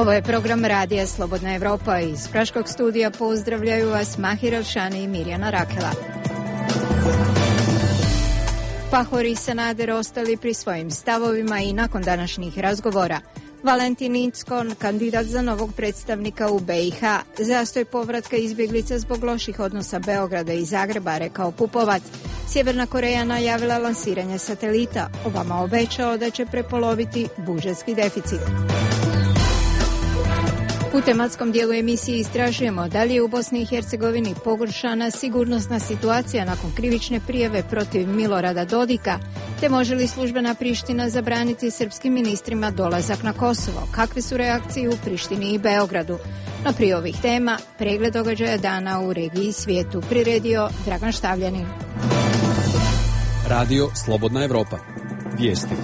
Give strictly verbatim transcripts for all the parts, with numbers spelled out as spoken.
Ovo je program Radija Slobodna Evropa. Iz Praškog studija pozdravljaju vas Mahir Elšani i Mirjana Rakela. Pahor i Sanader ostali pri svojim stavovima i nakon današnjih razgovora. Valentin Incko, kandidat za novog predstavnika u B i H, zastoj povratka izbjeglica zbog loših odnosa Beograda i Zagreba, rekao Pupovac. Sjeverna Koreja najavila lansiranje satelita. Obama obećao da će prepoloviti budžetski deficit. U tematskom dijelu emisije istražujemo da li je u Bosni i Hercegovini pogoršana sigurnosna situacija nakon krivične prijave protiv Milorada Dodika, te može li službena Priština zabraniti srpskim ministrima dolazak na Kosovo. Kakve su reakcije u Prištini i Beogradu? No prije ovih tema, pregled događaja dana u regiji i svijetu. Priredio Dragan Štavljanin. Radio Slobodna Evropa. Vijesti.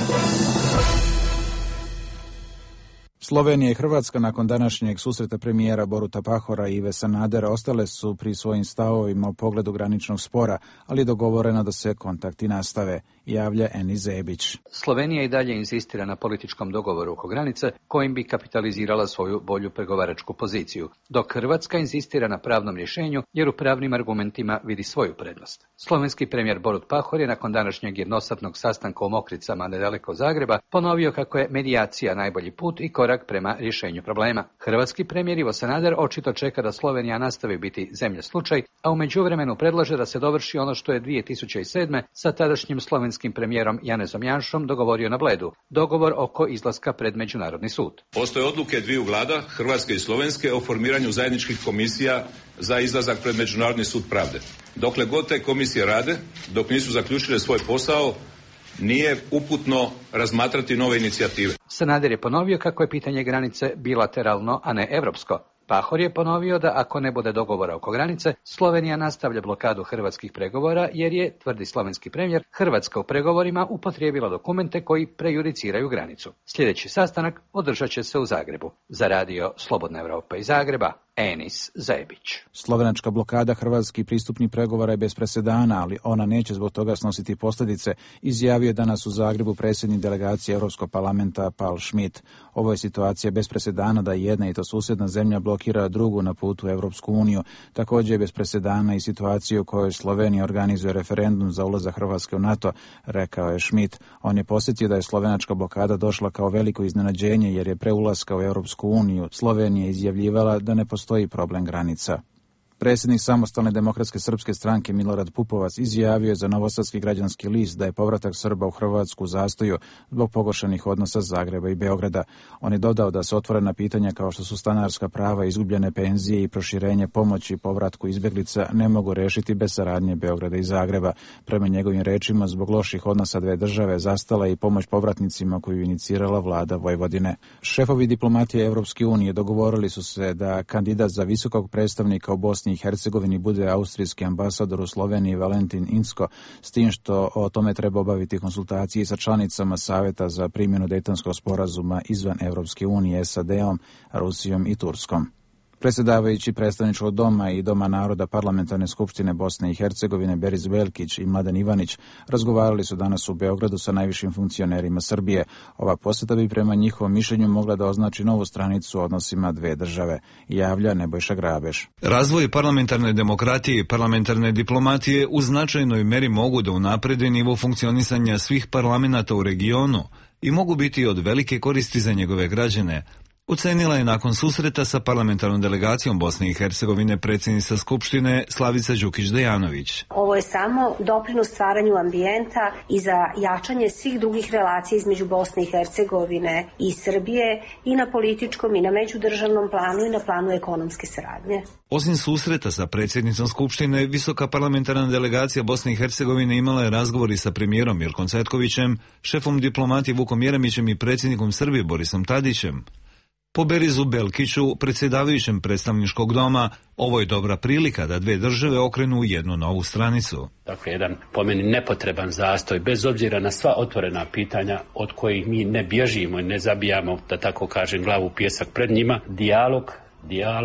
Slovenija i Hrvatska nakon današnjeg susreta premijera Boruta Pahora i Ive Sanadera ostale su pri svojim stavovima u pogledu graničnog spora, ali je dogovoreno da se kontakti nastave, javlja Eni Zebić. Slovenija i dalje insistira na političkom dogovoru oko granice kojim bi kapitalizirala svoju bolju pregovaračku poziciju, dok Hrvatska insistira na pravnom rješenju jer u pravnim argumentima vidi svoju prednost. Slovenski premijer Borut Pahor je nakon današnjeg jednosatnog sastanka u Mokricama nedaleko Zagreba ponovio kako je medijacija najbolji put i korak prema rješenju problema. Hrvatski premijer Ivo Sanader očito čeka da Slovenija nastavi biti zemlja slučaj, a u međuvremenu predlaže da se dovrši ono što je dvije tisuće sedme sa tadašnjim slovenskim premijerom Janezom Janšom dogovorio na Bledu, dogovor oko izlaska pred Međunarodni sud. Postoje odluke dviju vlada, Hrvatske i Slovenske, o formiranju zajedničkih komisija za izlazak pred Međunarodni sud pravde. Dokle god te komisije rade, dok nisu zaključile svoj posao, nije uputno razmatrati nove inicijative. Sanader je ponovio kako je pitanje granice bilateralno, a ne evropsko. Pahor je ponovio da ako ne bude dogovora oko granice, Slovenija nastavlja blokadu hrvatskih pregovora jer je, tvrdi slovenski premijer, Hrvatska u pregovorima upotrijebila dokumente koji prejudiciraju granicu. Sljedeći sastanak održat će se u Zagrebu. Za radio Slobodna Evropa iz Zagreba, Enis Zebić. Slovenačka blokada hrvatskih pristupnih pregovora je bez presedana, ali ona neće zbog toga snositi posljedice, izjavio je danas u Zagrebu predsjednik delegacije Europskog parlamenta Paul Schmidt. Ovo je situacija bez presedana da jedna i to susjedna zemlja blokira drugu na putu u Europsku uniju. Također je bez presedana i situacija u kojoj Slovenija organizuje referendum za ulazak Hrvatske u NATO, rekao je Schmidt. On je podsjetio da je slovenačka blokada došla kao veliko iznenađenje jer je pre ulaska u Europsku uniju Slovenija izjavljivala da ne postoji problem granica. Predsjednik Samostalne demokratske srpske stranke Milorad Pupovac izjavio je za Novosadski građanski list da je povratak Srba u Hrvatsku zastoju zbog pogoršanih odnosa Zagreba i Beograda. On je dodao da se otvorena pitanja kao što su stanarska prava, izgubljene penzije i proširenje pomoći povratku izbjeglica ne mogu rešiti bez saradnje Beograda i Zagreba. Prema njegovim rečima, zbog loših odnosa dve države zastala i pomoć povratnicima koju je inicirala vlada Vojvodine. Šefovi diplomatije Evropske unije dogovorili su se da kandidat za visokog predstavnika u Bosni i Hercegovini bude austrijski ambasador u Sloveniji Valentin Incko, s tim što o tome treba obaviti konsultacije sa članicama Savjeta za primjenu Dejtonskog sporazuma izvan Evropske unije, S A D-om, Rusijom i Turskom. Predsjedavajući predstavničkog doma i Doma naroda Parlamentarne skupštine Bosne i Hercegovine Beris Belkić i Mladen Ivanić razgovarali su danas u Beogradu sa najvišim funkcionerima Srbije. Ova posjeta bi prema njihovom mišljenju mogla da označi novu stranicu u odnosima dve države, javlja Nebojša Grabeš. Razvoj parlamentarne demokratije i parlamentarne diplomatije u značajnoj meri mogu da unaprede nivo funkcionisanja svih parlamenta u regionu i mogu biti od velike koristi za njegove građane, ocenila je nakon susreta sa parlamentarnom delegacijom Bosne i Hercegovine predsjednica Skupštine Slavica Đukić-Dejanović. Ovo je samo doprinos stvaranju ambijenta i za jačanje svih drugih relacija između Bosne i Hercegovine i Srbije i na političkom i na međudržavnom planu i na planu ekonomske saradnje. Osim susreta sa predsjednicom Skupštine, visoka parlamentarna delegacija Bosne i Hercegovine imala je razgovori sa premijerom Mirkom Cvetkovićem, šefom diplomatije Vukom Jeremićem i predsjednikom Srbije Borisom Tadićem. Po Berizu Belkiću, predsjedavajućem predstavničkog doma, ovo je dobra prilika da dve države okrenu u jednu novu stranicu. Dakle, jedan po meni nepotreban zastoj, bez obzira na sva otvorena pitanja od kojih mi ne bježimo i ne zabijamo, da tako kažem, glavu u pijesak pred njima. Dijalog, dijalog,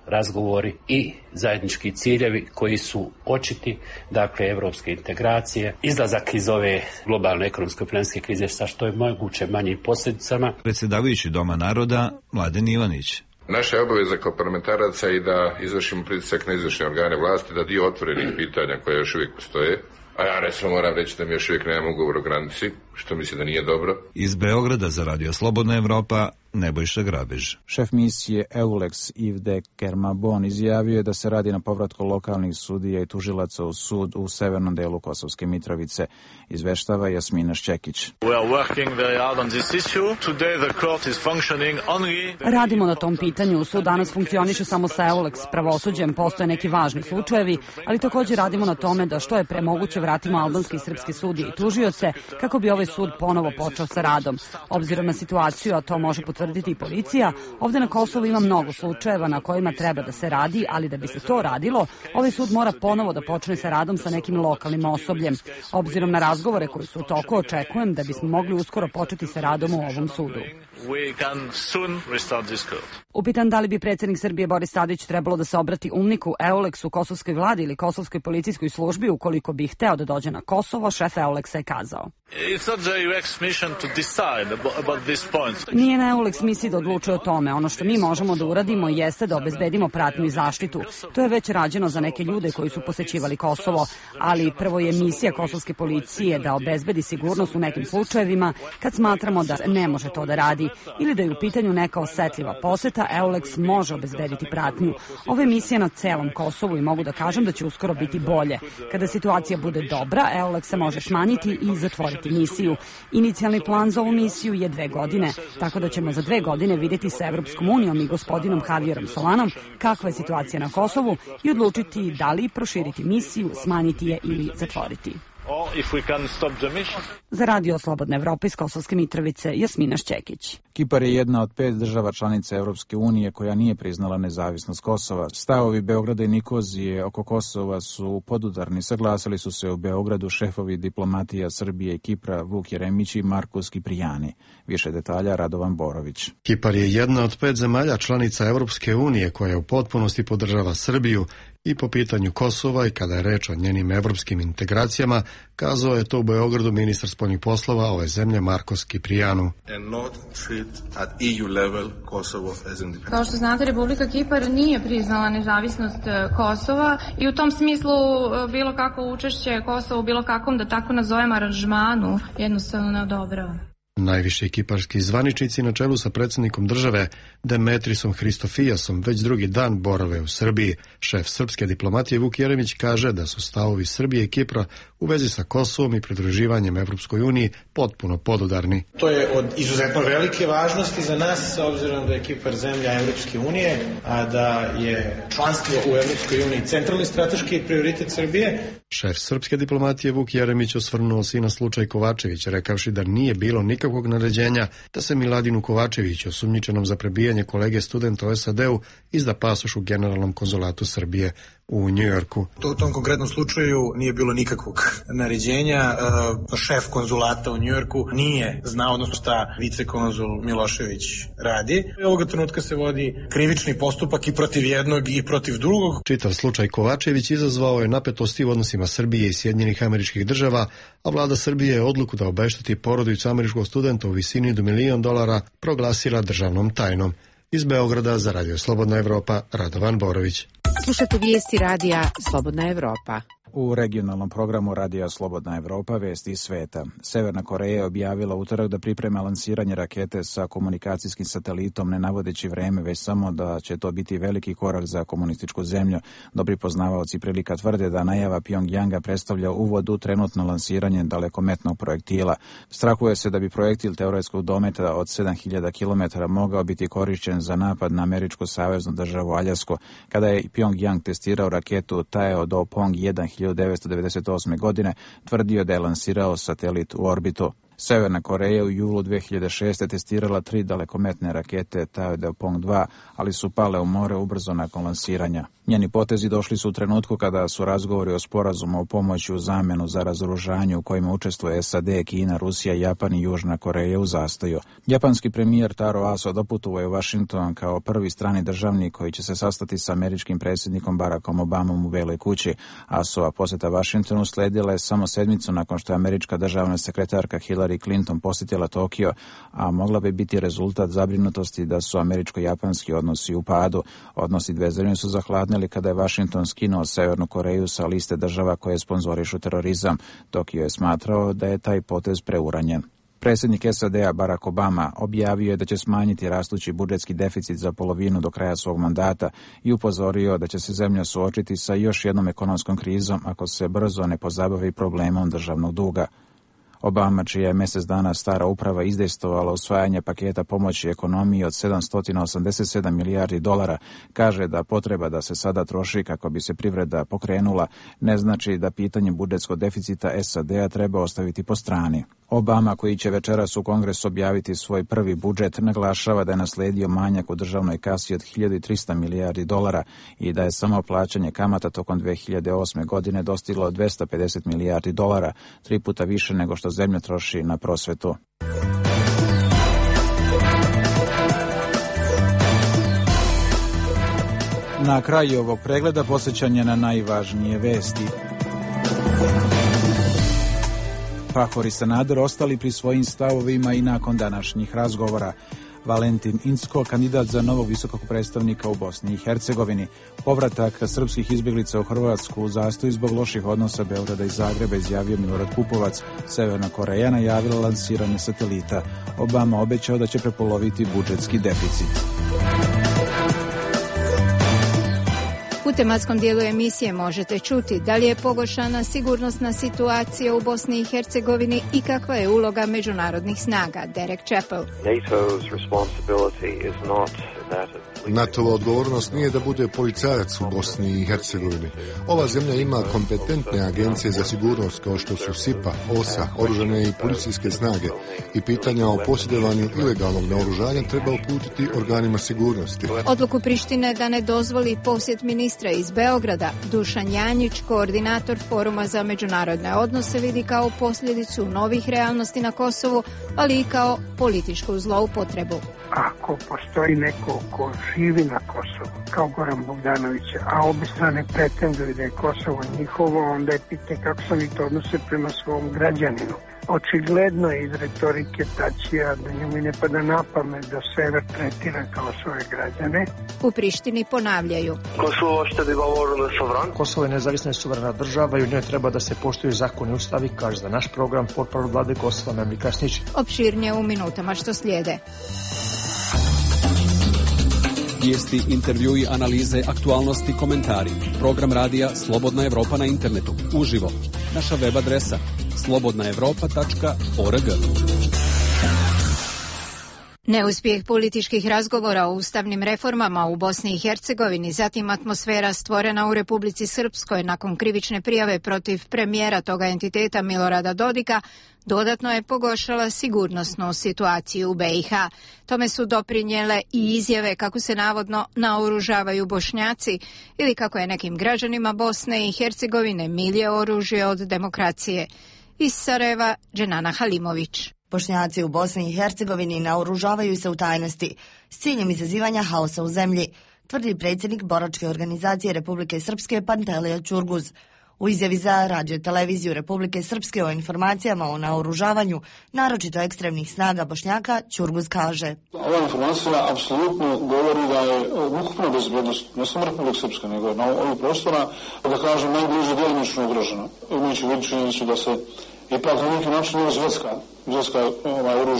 razgovori i zajednički ciljevi koji su očiti, dakle, evropske integracije, izlazak iz ove globalne ekonomske financijske krize sa što je moguće manjim posljedicama. Predsjedavajući Doma naroda Mladen Ivanić. Naša je obaveza kao parlamentaraca i da izvršimo pritisak na izvršne organe vlasti, da dio otvorenih pitanja koje još uvijek postoje, a ja recimo moram reći da mi još uvijek nemamo ugovor o granici, što mislim da nije dobro. Iz Beograda za Radio Slobodna Evropa, Nebojša Grabež. Šef misije EULEX Yves de Kermabon izjavio je da se radi na povratku lokalnih sudija i tužilaca u sud u severnom delu Kosovske Mitrovice. Izveštava Jasmina Šćekić. Radimo na tom pitanju. Sud danas funkcioniše samo sa EULEX pravosuđem. Postoje neki važni slučajevi, ali također radimo na tome da što je pre moguće vratimo albanski i srpski sudije i tužioce kako bi ovaj sud ponovo počeo sa radom. Obzirom na situaciju, a to može potvrditi i policija, ovdje na Kosovu ima mnogo slučajeva na kojima treba da se radi, ali da bi se to radilo, ovaj sud mora ponovo da počne sa radom sa nekim lokalnim osobljem. Obzirom na razgovore koji su u toku, očekujem da bismo mogli uskoro početi sa radom u ovom sudu. Upitan da li bi predsjednik Srbije Boris Tadić trebalo da se obrati umniku EULEX u kosovskoj vladi ili kosovskoj policijskoj službi ukoliko bi hteo da dođe na Kosovo, šef EULEX-a je kazao. Nije na EULEX misiji da odlučuje o tome. Ono što mi možemo da uradimo jeste da obezbedimo pratnju i zaštitu. To je već rađeno za neke ljude koji su posećivali Kosovo, ali prvo je misija kosovske policije da obezbedi sigurnost u nekim slučajevima kad smatramo da ne može to da radi ili da je u pitanju neka osetljiva poseta, EULEX može obezbediti pratnju. Ove misije na celom Kosovu i mogu da kažem da će uskoro biti bolje. Kada situacija bude dobra, EULEX se može smanjiti i zatvoriti misiju. Inicijalni plan za ovu misiju je dve godine, tako da ćemo za dve godine vidjeti sa Evropskom unijom i gospodinom Javierom Solanom kakva je situacija na Kosovu i odlučiti da li proširiti misiju, smanjiti je ili zatvoriti. Za Radio Slobodna Evropa iz Kosovske Mitrovice, Jasmina Šćekić. Kipar je jedna od pet država članica Evropske unije koja nije priznala nezavisnost Kosova. Stavovi Beograda i Nikozije oko Kosova su podudarni. Saglasili su se u Beogradu šefovi diplomatija Srbije i Kipra Vuk Jeremić i Markus Kiprijani. Više detalja Radovan Borović. Kipar je jedna od pet zemalja članica Evropske unije koja u potpunosti podržava Srbiju i po pitanju Kosova i kada je reč o njenim evropskim integracijama, kazao je to u Beogradu ministar spoljnih poslova ove zemlje Markus Kiprijanu. Kao što znate, Republika Kipar nije priznala nezavisnost Kosova i u tom smislu bilo kako učešće Kosova u bilo kakvom, da tako nazovem, aranžmanu jednostavno ne odobrava. Najviši kiparski zvaničnici na čelu sa predsjednikom države Demetrisom Hristofijasom već drugi dan borave u Srbiji. Šef srpske diplomatije Vuk Jeremić kaže da su stavovi Srbije i Kipra u vezi sa Kosovom i pridruživanjem Evropskoj uniji potpuno podudarni. To je od izuzetno velike važnosti za nas, s obzirom da je Kipar zemlja Evropske unije, a da je članstvo u Evropskoj uniji centralni strateški prioritet Srbije. Šef srpske diplomatije Vuk Jeremić osvrnuo se i na slučaj Kovačević, rekavši da nije bilo nikakvog naređenja da se Miladinu Kovačeviću, osumnjičenom za prebijanje kolege studenta u es a de u, izda pasoš u Generalnom konzulatu Srbije u Njujorku. To u tom konkretnom slučaju nije bilo nikakvog naređenja. Šef konzulata u Njujorku nije znao, odnosno šta vicekonzul Milošević radi. Ovoga trenutka se vodi krivični postupak i protiv jednog i protiv drugog. Čitav slučaj Kovačević izazvao je napetosti u odnosima Srbije i Sjedinjenih Američkih Država, a vlada Srbije je odluku da obešteti porodicu američkog studenta u visini do milion dolara proglasila državnom tajnom. Iz Beograda za Radio Slobodna Evropa, Radovan Borović. Slušajte vijesti radija Slobodna Evropa. U regionalnom programu Radija Slobodna Evropa vesti iz sveta. Severna Koreja je objavila utorak da priprema lansiranje rakete sa komunikacijskim satelitom, ne navodeći vreme, već samo da će to biti veliki korak za komunističku zemlju. Dobri poznavaoci prilika tvrde da najava Pjongjanga predstavlja uvod u trenutno lansiranje dalekometnog projektila. Strahuje se da bi projektil teoretskog dometa od sedam hiljada kilometara mogao biti korišćen za napad na američku saveznu državu Aljasku. Kada je Pjongjang testirao raketu Taeo Do Pong jedan hiljadu devetsto devedeset osme. godine, tvrdio da je lansirao satelit u orbitu. Severna Koreja u julu dve hiljade šeste. testirala tri dalekometne rakete Taedong dva, ali su pale u more ubrzo nakon lansiranja. Njeni potezi došli su u trenutku kada su razgovori o sporazumu o pomoći u zamenu za razoružanje u kojima učestvuje S A D, Kina, Rusija, Japan i Južna Koreja u zastoju. Japanski premijer Taro Aso doputovao je u Washington kao prvi strani državnik koji će se sastati sa američkim predsjednikom Barackom Obamom u Beloj kući. Asova posjeta Washingtonu sledila je samo sedmicu nakon što je američka državna sekretarka Hillary Clinton posjetila Tokio, a mogla bi biti rezultat zabrinutosti da su američko-japanski odnosi u padu. Odnosi dve zemlje su zahladnili kada je Washington skinuo Severnu Koreju sa liste država koje sponzorišu terorizam. Tokio je smatrao da je taj potez preuranjen. Predsjednik S A D-a Barack Obama objavio je da će smanjiti rastući budžetski deficit za polovinu do kraja svog mandata i upozorio da će se zemlja suočiti sa još jednom ekonomskom krizom ako se brzo ne pozabavi problemom državnog duga. Obama, čija je mjesec dana stara uprava izdejstvovala usvajanje paketa pomoći ekonomiji od sedamsto osamdeset sedam milijardi dolara, kaže da potreba da se sada troši kako bi se privreda pokrenula ne znači da pitanje budžetskog deficita S A D-a treba ostaviti po strani. Obama, koji će večeras u Kongresu objaviti svoj prvi budžet, naglašava da je naslijedio manjak u državnoj kasi od hiljadu trista milijardi dolara i da je samo plaćanje kamata tokom dve hiljade osme. godine dostiglo dvesta pedeset milijardi dolara, tri puta više nego što zemlja troši na prosvetu. Na kraju ovog pregleda posjećanje na najvažnije vesti. Pahor i Sanader ostali pri svojim stavovima i nakon današnjih razgovora. Valentin Incko, kandidat za novog visokog predstavnika u Bosni i Hercegovini. Povratak srpskih izbjeglica u Hrvatsku u zastoj zbog loših odnosa Beograda i Zagreba, izjavio Milorad Pupovac. Severna Koreja najavila lansiranje satelita. Obama obećao da će prepoloviti budžetski deficit. U tematskom dijelu emisije možete čuti da li je pogoršana sigurnosna situacija u Bosni i Hercegovini i kakva je uloga međunarodnih snaga. Derek Chappell. NATO-va odgovornost nije da bude policajac u Bosni i Hercegovini. Ova zemlja ima kompetentne agencije za sigurnost kao što su SIPA, OSA, oružane i policijske snage i pitanja o posjedovanju ilegalnog naoružanja treba uputiti organima sigurnosti. Odluku Prištine da ne dozvoli posjet ministra iz Beograda, Dušan Janjić, koordinator Foruma za međunarodne odnose, vidi kao posljedicu novih realnosti na Kosovu, ali i kao političku zloupotrebu. Ako postoji neko ko živi na Kosovu, kao Goran Bogdanović, a obje strane pretenduju da je Kosovo njihovo, onda je pitanje kako se oni to odnose prema svom građaninu. Očigledno je iz retorike Tačija da njemu ne pada na pamet da sever tretira kao svoje građane. U Prištini ponavljaju. Kosovo je nezavisna i suverena država i u njoj treba da se poštuju zakoni i ustavi, kaže za naš program potporu vlade Kosova Memlika Snić. Opširnije u minutama što slijede. Vijesti, intervjui, analize, aktualnosti, komentari. Program radija Slobodna Evropa na internetu. Uživo. Naša web adresa slobodna evropa tačka org. Neuspjeh političkih razgovora o ustavnim reformama u Bosni i Hercegovini, zatim atmosfera stvorena u Republici Srpskoj nakon krivične prijave protiv premijera toga entiteta Milorada Dodika, dodatno je pogoršala sigurnosnu situaciju u B i H. Tome su doprinijele i izjave kako se navodno naoružavaju Bošnjaci ili kako je nekim građanima Bosne i Hercegovine milje oružje od demokracije. Iz Sarajeva, Dženana Halimović. Bošnjaci u Bosni i Hercegovini naoružavaju se u tajnosti s ciljem izazivanja haosa u zemlji, tvrdi predsjednik boračke organizacije Republike Srpske Pantelija Ćurguz. U izjavi za radio televiziju Republike Srpske o informacijama o naoružavanju, naročito ekstremnih snaga Bošnjaka, Ćurguz kaže: Ova informacija apsolutno govori da je ukupna bezbednost, ne samo Republike Srpske, nego na ovih prostora, da kažem, najbliže djelimično ugrožena. Imajući vidu činjenicu da se ipak na neki način je zvetska, zvetska ovaj, oružjem.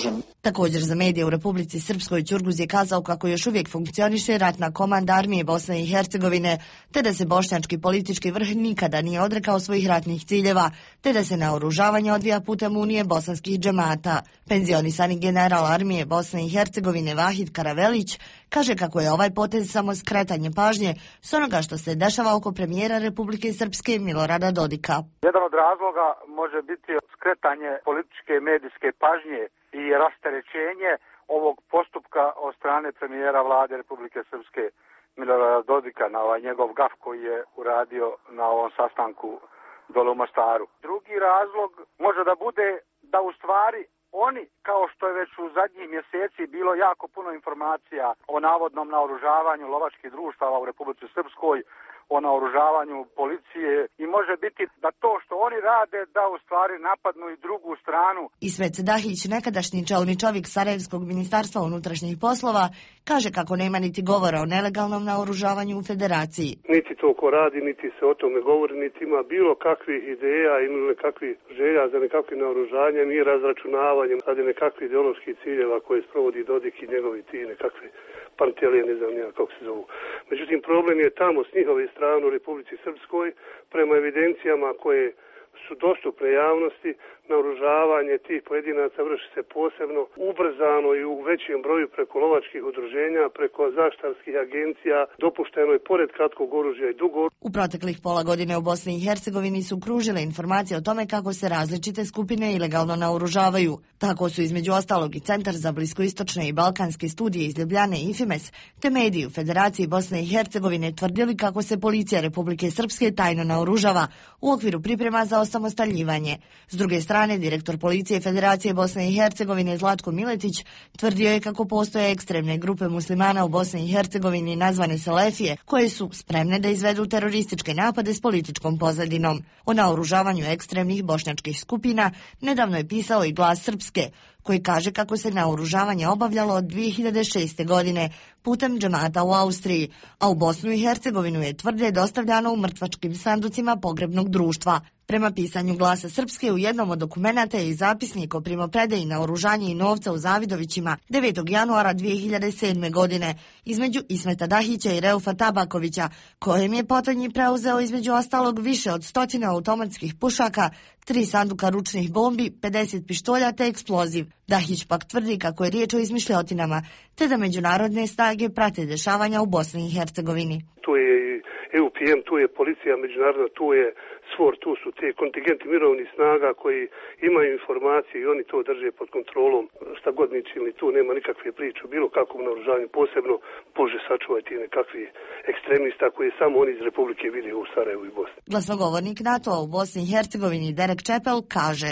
Također za medije u Republici Srpskoj Ćurguz je kazao kako još uvijek funkcioniše ratna komanda armije Bosne i Hercegovine, te da se bošnjački politički vrh nikada nije odrekao svojih ratnih ciljeva, te da se naoružavanje odvija putem Unije bosanskih džemata. Penzionisani general armije Bosne i Hercegovine Vahid Karavelić kaže kako je ovaj potez samo skretanje pažnje s onoga što se dešava oko premijera Republike Srpske Milorada Dodika. Jedan od razloga može biti skretanje političke i medijske pažnje i rasterećenje ovog postupka od strane premijera vlade Republike Srpske Milorada Dodika na ovaj njegov gaf koji je uradio na ovom sastanku dole u Mostaru. Drugi razlog može da bude da u stvari oni, kao što je već u zadnjih mjeseci bilo jako puno informacija o navodnom naoružavanju lovačkih društava u Republici Srpskoj, o naoružavanju policije, i može biti da to što oni rade da u stvari napadnu i drugu stranu. Ismet Dahić, nekadašnji čelni čovjek Sarajevskog ministarstva unutrašnjih poslova, kaže kako nema niti govora o nelegalnom naoružavanju u federaciji. Niti to ko radi, niti se o tome govori, niti ima bilo kakvih ideja ili nekakvih želja za nekakvim naoružanjem i razračunavanjem radi nekakvih ideoloških ciljeva koje sprovodi Dodik i njegovi ti nekakve pantelije, ne znam nija kako se zovu. Međutim, problem je tamo s njihove strane u Republici Srpskoj, prema evidencijama koje su dostupne javnosti, naoružavanje tih pojedinaca vrši se posebno ubrzano i u većem broju preko lovačkih udruženja, preko zaštitarskih agencija, dopušteno je pored kratkog oružja i dugo. U proteklih pola godine u Bosni i Hercegovini su kružile informacije o tome kako se različite skupine ilegalno naoružavaju. Tako su između ostalog i Centar za bliskoistočne i balkanske studije iz Ljubljane Infimes, te mediji u Federaciji Bosne i Hercegovine tvrdili kako se policija Republike Srpske tajno naoružava u okviru priprema za osamostaljivanje. S druge strane, strane, direktor policije Federacije Bosne i Hercegovine Zlatko Miletić tvrdio je kako postoje ekstremne grupe muslimana u Bosni i Hercegovini nazvane Selefije, koje su spremne da izvedu terorističke napade s političkom pozadinom. O naoružavanju ekstremnih bošnjačkih skupina nedavno je pisao i Glas Srpske, koji kaže kako se naoružavanje obavljalo od dvije hiljade šeste. godine putem džemata u Austriji, a u Bosnu i Hercegovinu je tvrde dostavljano u mrtvačkim sanducima pogrebnog društva. Prema pisanju Glasa Srpske u jednom od dokumenata je i zapisnik o primopredaji naoružanja i novca u Zavidovićima devetog januara dvije hiljade sedme. godine između Ismeta Dahića i Reufa Tabakovića, kojem je potonji preuzeo između ostalog više od stotine automatskih pušaka, tri sanduka ručnih bombi, pedeset pištolja te eksploziv. Dahić pak tvrdi kako je riječ o izmišljotinama, te da međunarodne snage prate dešavanja u Bosni i Hercegovini. Tu je E U P M, tu je policija međunarodna, tu je SWOR, tu su te kontingenti mirovnih snaga koji imaju informacije i oni to drže pod kontrolom. Šta god ni činili, tu nema nikakve priče o bilo kakvom naoružanju, posebno Bože sačuvajte nekakvi ekstremista koji samo oni iz Republike vidi u Sarajevu i Bosni. Glasnogovornik NATO-a u Bosni i Hercegovini Derek Čepel kaže: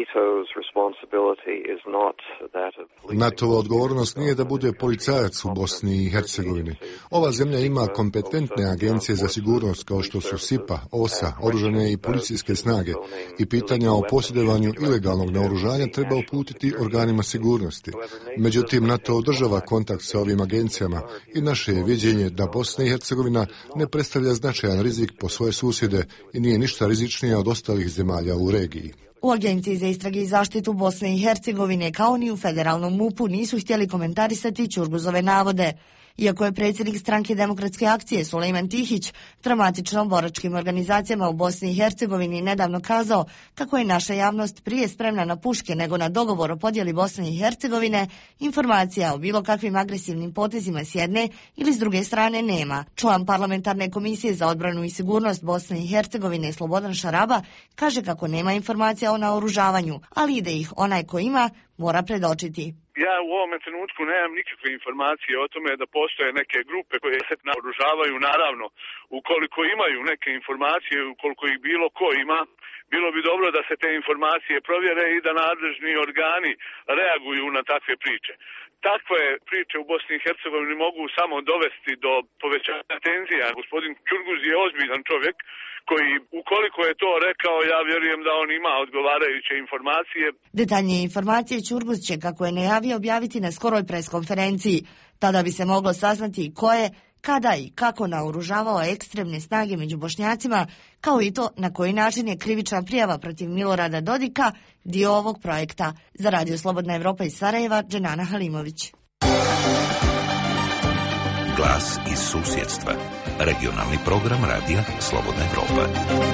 NATOva odgovornost nije da bude policajac u Bosni i Hercegovini. Ova zemlja ima kompetentne agencije za sigurnost kao što su SIPA, OSA, oružane i policijske snage i pitanja o posjedovanju ilegalnog naoružanja treba uputiti organima sigurnosti. Međutim, NATO održava kontakt sa ovim agencijama i naše je viđenje da Bosna i Hercegovina ne predstavlja značajan rizik po svoje susjede i nije ništa rizičnija od ostalih zemalja u regiji. U Agenciji za istrage i zaštitu Bosne i Hercegovine kao ni u federalnom MUP-u nisu htjeli komentarisati Ćurguzove navode. Iako je predsjednik stranke Demokratske akcije Sulejman Tihić dramatičnom boračkim organizacijama u Bosni i Hercegovini nedavno kazao kako je naša javnost prije spremna na puške nego na dogovor o podjeli Bosne i Hercegovine, informacija o bilo kakvim agresivnim potezima s jedne ili s druge strane nema. Član parlamentarne komisije za odbranu i sigurnost Bosne i Hercegovine Slobodan Šaraba kaže kako nema informacija o naoružavanju, ali i da ih onaj ko ima mora predočiti. Ja u ovome trenutku nemam nikakve informacije o tome da postoje neke grupe koje se naoružavaju. Naravno, ukoliko imaju neke informacije, ukoliko ih bilo ko ima, bilo bi dobro da se te informacije provjere i da nadležni organi reaguju na takve priče. Takve priče u Bosni i Hercegovini mogu samo dovesti do povećanja tenzija. Gospodin Ćurguz je ozbiljan čovjek koji, ukoliko je to rekao, ja vjerujem da on ima odgovarajuće informacije. Detaljnije informacije Ćurguz će, kako je najavio, objaviti na skoroj preskonferenciji. Tada bi se moglo saznati ko je, kada i kako naoružavao ekstremne snage među Bošnjacima, kao i to na koji način je krivična prijava protiv Milorada Dodika dio ovog projekta. Za Radio Slobodna Evropa iz Sarajeva, Dženana Halimović. Glas iz susjedstva. Regionalni program radija Slobodna Evropa.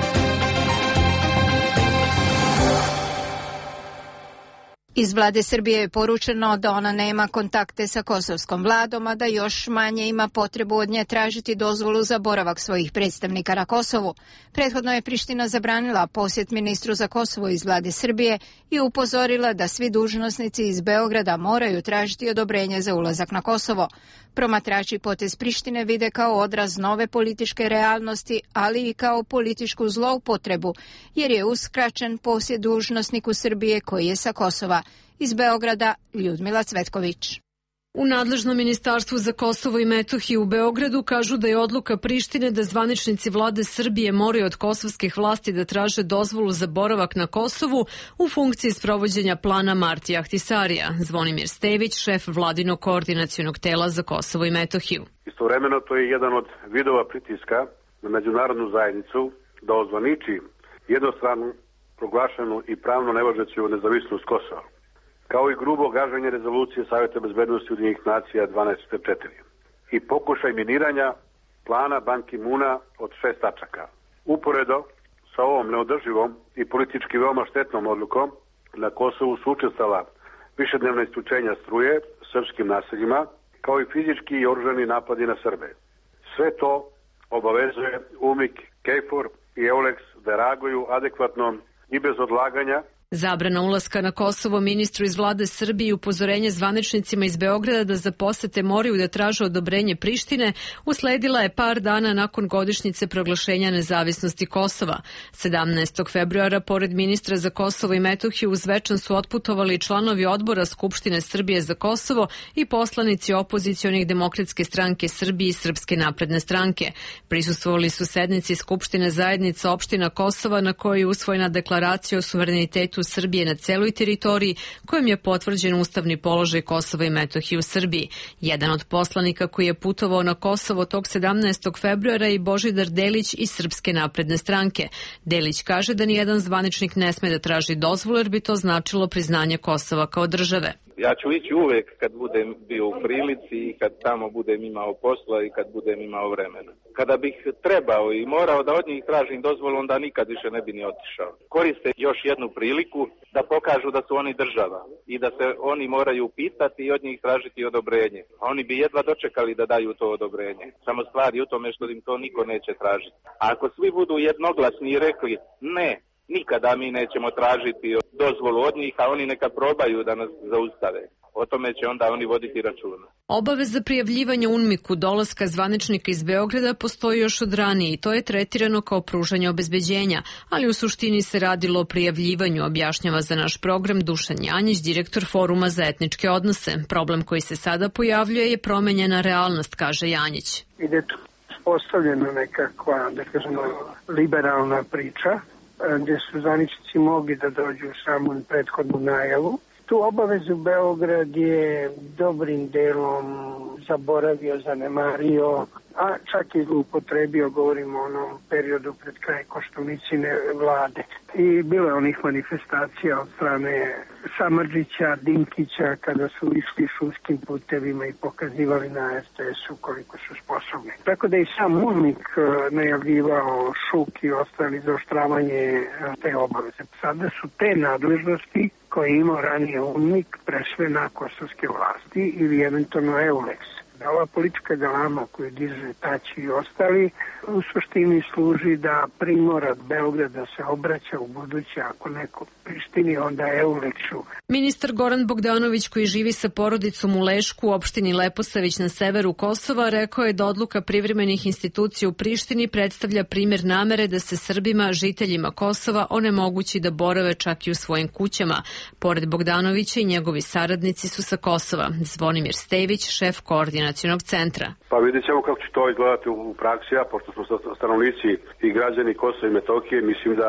Iz vlade Srbije je poručeno da ona nema kontakte sa kosovskom vladom, a da još manje ima potrebu od nje tražiti dozvolu za boravak svojih predstavnika na Kosovu. Prethodno je Priština zabranila posjet ministru za Kosovo iz vlade Srbije i upozorila da svi dužnosnici iz Beograda moraju tražiti odobrenje za ulazak na Kosovo. Promatrači potez Prištine vide kao odraz nove političke realnosti, ali i kao političku zloupotrebu, jer je uskraćen posjet dužnosniku Srbije koji je sa Kosova. Iz Beograda, Ljudmila Cvetković. U nadležnom ministarstvu za Kosovo i Metohiju u Beogradu kažu da je odluka Prištine da zvaničnici vlade Srbije moraju od kosovskih vlasti da traže dozvolu za boravak na Kosovu u funkciji sprovođenja plana Martija Ahtisarija. Zvonimir Stević, šef vladinog koordinacionog tela za Kosovo i Metohiju. Istovremeno to je jedan od vidova pritiska na međunarodnu zajednicu da ozvaniči jednostranu proglašenu i pravno nevažeću nezavisnost Kosova, kao i grubo gaženje rezolucije Savjeta bezbednosti Ujedinjenih nacija dvanaest četiri i pokušaj miniranja plana Ban Ki-muna od šest tačaka. Uporedo sa ovom neodrživom i politički veoma štetnom odlukom na Kosovu su učestala višednevna isključenja struje srpskim naseljima, kao i fizički i oružani napadi na Srbe. Sve to obavezuje U M I K, KFOR i EULEX da reaguju adekvatno i bez odlaganja. Zabrana ulaska na Kosovo ministru iz vlade Srbije i upozorenje zvaničnicima iz Beograda da za posete moraju da traže odobrenje Prištine usledila je par dana nakon godišnjice proglašenja nezavisnosti Kosova. sedamnaestog februara, pored ministra za Kosovo i Metohiju, uz Zvečan su otputovali članovi odbora Skupštine Srbije za Kosovo i poslanici opozicionih Demokratske stranke Srbije i Srpske napredne stranke. Prisustvovali su sednici Skupštine zajednica opština Kosova na kojoj je usvojena deklaracija o suverenitetu Srbije na celoj teritoriji, kojim je potvrđen ustavni položaj Kosova i Metohije u Srbiji. Jedan od poslanika koji je putovao na Kosovo tog sedamnaestog februara je Božidar Delić iz Srpske napredne stranke. Delić kaže da nijedan zvaničnik ne sme da traži dozvolu jer bi to značilo priznanje Kosova kao države. Ja ću ići uvek kad budem bio u prilici i kad tamo budem imao posla i kad budem imao vremena. Kada bih trebao i morao da od njih tražim dozvolu, onda nikad više ne bi ni otišao. Koriste još jednu priliku da pokažu da su oni država i da se oni moraju pitati i od njih tražiti odobrenje. Oni bi jedva dočekali da daju to odobrenje. Samo stvar je u tome što im to niko neće tražiti. A ako svi budu jednoglasni i rekli ne, nikada mi nećemo tražiti dozvolu od njih, a oni neka probaju da nas zaustave. O tome će onda oni voditi računa. Obaveza prijavljivanja U N M I K-u dolaska zvaničnika iz Beograda postoji još od ranije i to je tretirano kao pružanje obezbeđenja, ali u suštini se radilo o prijavljivanju, objašnjava za naš program Dušan Janjić, direktor Foruma za etničke odnose. Problem koji se sada pojavljuje je promenjena realnost, kaže Janjić. Ide tu postavljena nekakva, da kažemo, liberalna priča, gdje su zvaničnici mogli da dođu u samu prethodnu najavu. Tu obavezu Beograd je dobrim delom zaboravio, zanemario, a čak i zloupotrebio, govorimo o onom periodu pred kraj Koštunicine vlade. I bilo je onih manifestacija od strane Samardžića, Dinkića, kada su išli šumskim putevima i pokazivali na R T S-u koliko su sposobni. Tako da i sam U N M I K najavljivao Šuk i ostali za oštravanje te obaveze. Sada su te nadležnosti koje je imao ranije U N M I K prešle na kosovske vlasti ili eventualno EULEX. Da ova politička galama koju diže Tači i ostali u suštini služi da primora Beograda se obraća u buduće, ako neko Prištini, onda EULEX-u. Ministar Goran Bogdanović, koji živi sa porodicom u Lešku u opštini Leposavić na severu Kosova, rekao je da odluka privremenih institucija u Prištini predstavlja primjer namere da se Srbima, žiteljima Kosova, onemogući da borave čak i u svojim kućama. Pored Bogdanovića i njegovi saradnici su sa Kosova. Zvonimir Stević, šef koordinacionog centra. Pa vidjet ćemo kako će to izgledati u praksi, a pošto smo stanovnici i građani Kosova i Metohije, mislim da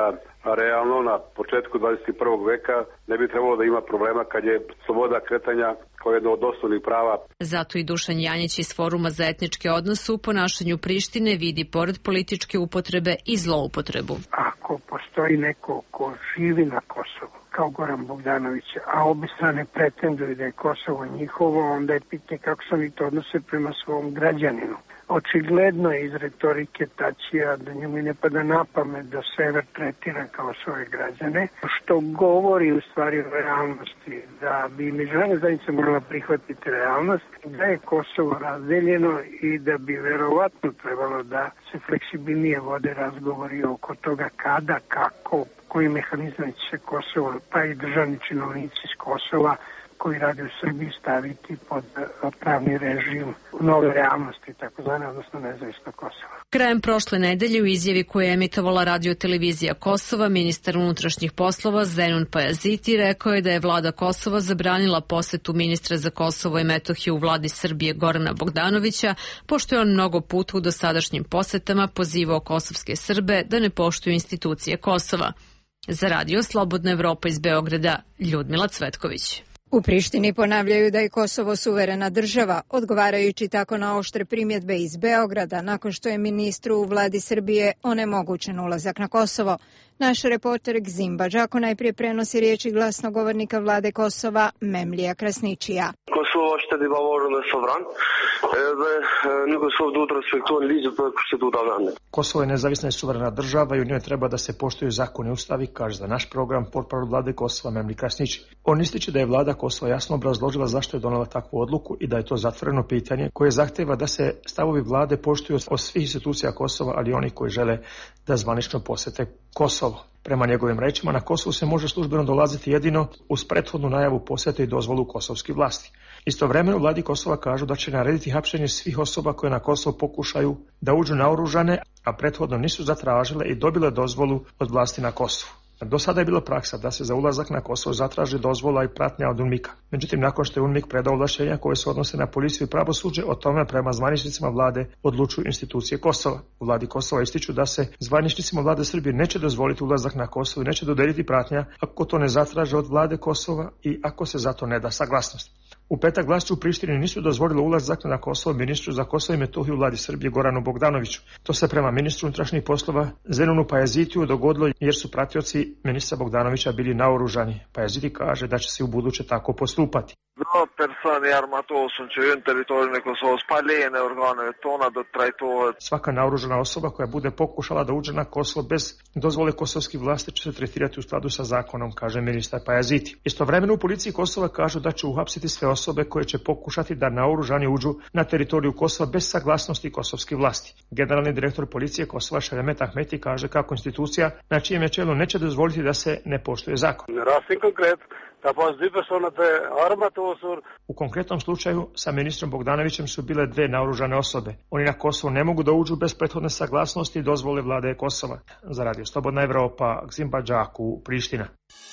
a realno na početku dvadeset prvog veka ne bi trebalo da ima problema kad je sloboda kretanja kao jedno od osnovnih prava. Zato i Dušan Janjić iz Foruma za etničke odnose u ponašanju Prištine vidi pored političke upotrebe i zloupotrebu. Ako postoji neko ko živi na Kosovu, kao Goran Bogdanović, a obe strane pretenduju da je Kosovo njihovo, onda je pitanje kako se oni to odnose prema svom građaninu. Očigledno je iz retorike Tačija da njemu ne pada na pamet da sever tretira kao svoje građane, što govori u stvari o realnosti, da bi međunarodna zajednica morala prihvatiti realnost, da je Kosovo razdeljeno i da bi verovatno trebalo da se fleksibilnije vode razgovori oko toga kada, kako, koji mehanizam će se Kosovo, pa i državni činovnici iz Kosova koji rade u Srbiji staviti pod pravni režim nove realnosti, takozvane, odnosno nezavisno Kosova. Krajem prošle nedelje u izjavi koju je emitovala radio-televizija Kosova, ministar unutrašnjih poslova Zenun Pajaziti rekao je da je vlada Kosova zabranila posetu ministra za Kosovo i Metohiju u vladi Srbije Gorana Bogdanovića, pošto je on mnogo puta u dosadašnjim posetama pozivao kosovske Srbe da ne poštuju institucije Kosova. Za radio Slobodna Evropa iz Beograda, Ljudmila Cvetković. U Prištini ponavljaju da je Kosovo suverena država, odgovarajući tako na oštre primjedbe iz Beograda nakon što je ministru u vladi Srbije onemogućen ulazak na Kosovo. Naš reporter Gzim Badžako najprije prenosi riječi glasnogovornika vlade Kosova Memlija Krasničija. Kosovo është divavorën e sovran, edhe në Kosovë duhet respektohen ligjet dhe konstituta vende. Kosovo je nezavisna i suverena država i u njoj treba da se poštuju zakoni i ustavi, kaže za naš program portparol vlade Kosova Memlija Krasniči. On ističe da je vlada Kosova jasno obrazložila zašto je donela takvu odluku i da je to zatvoreno pitanje koje zahteva da se stavovi vlade poštuju od svih institucija Kosova, ali i oni koji žele da zvanično posete Kosovo. Prema njegovim rečima, na Kosovu se može službeno dolaziti jedino uz prethodnu najavu posete i dozvolu kosovskih vlasti. Istovremeno u vladi Kosova kažu da će narediti hapšenje svih osoba koje na Kosovo pokušaju da uđu naoružane, a prethodno nisu zatražile i dobile dozvolu od vlasti na Kosovu. Do sada je bila praksa da se za ulazak na Kosovo zatraži dozvola i pratnja od UNMIK-a. Međutim, nakon što je UNMIK predao ovlašćenja koje se odnose na policiju i pravosuđe, o tome prema zvaničnicima vlade odlučuju institucije Kosova. U vladi Kosova ističu da se zvaničnicima vlade Srbije neće dozvoliti ulazak na Kosovo i neće dodeliti pratnja ako to ne zatraže od vlade Kosova i ako se za to ne da saglasnost. U petak vlasti u Prištini nisu dozvolilo ulazak na Kosovo ministru za Kosovo i Metohiju u vladi Srbije Goranu Bogdanoviću. To se prema ministru unutrašnjih poslova Zenunu Pajazitiju dogodilo jer su pratioci ministra Bogdanovića bili naoružani. Pajaziti kaže da će se u buduće tako postupati. Do persone armatosun që hyn teritorin e Kosovës pa lejen e organeve tona do trajtohet. Svaka naoružana osoba koja bude pokušala da uđe na Kosovo bez dozvole kosovskih vlasti će se tretirati u skladu sa zakonom, kaže ministar Pajaziti. Istovremeno u policiji Kosova kažu da će uhapsiti sve osobe koje će pokušati da naoružani uđu na teritoriju Kosova bez saglasnosti kosovskih vlasti. Generalni direktor policije Kosova Šeremet Ahmeti kaže kako institucija na čijem je čelu neće dozvoliti da se ne poštuje zakon. Rastin konkret, da pas dy persona të armatosur. U konkretnom slučaju sa ministrom Bogdanovićem su bile dve naoružane osobe. Oni na Kosovo ne mogu da uđu bez prethodne saglasnosti i dozvole vlade Kosova. Za radio Slobodna Evropa, Gzim Badžaku, Priština.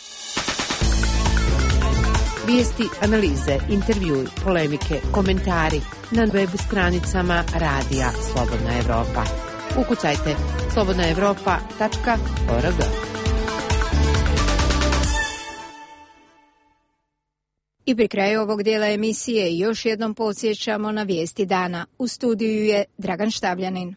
Vijesti, analize, intervjui, polemike, komentari na web stranicama Radija Slobodna Evropa. Ukucajte slobodna evropa tačka org. I pri kraju ovog dijela emisije još jednom podsjećamo na vijesti dana. U studiju je Dragan Štavljanin.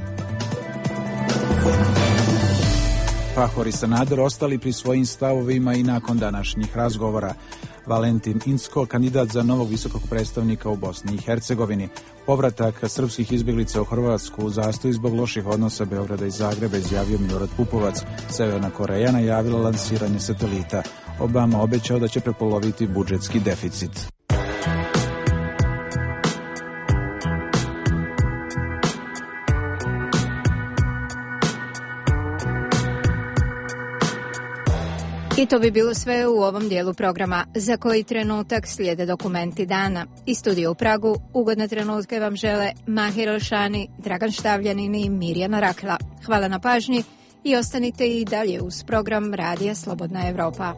Pahor i Sanader ostali pri svojim stavovima i nakon današnjih razgovora. Valentin Incko, kandidat za novog visokog predstavnika u Bosni i Hercegovini. Povratak srpskih izbjeglica u Hrvatsku u zastoj zbog loših odnosa Beograda i Zagreba, izjavio Milorad Pupovac. Severna Koreja najavila lansiranje satelita. Obama obećao da će prepoloviti budžetski deficit. I to bi bilo sve u ovom dijelu programa. Za koji trenutak slijede dokumenti dana. Iz studija u Pragu ugodne trenutke vam žele Mahir Elšani, Dragan Štavljanin i Mirjana Rakla. Hvala na pažnji i ostanite i dalje uz program Radija Slobodna Evropa.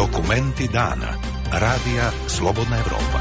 Dokumenti dana. Radija Slobodna Evropa.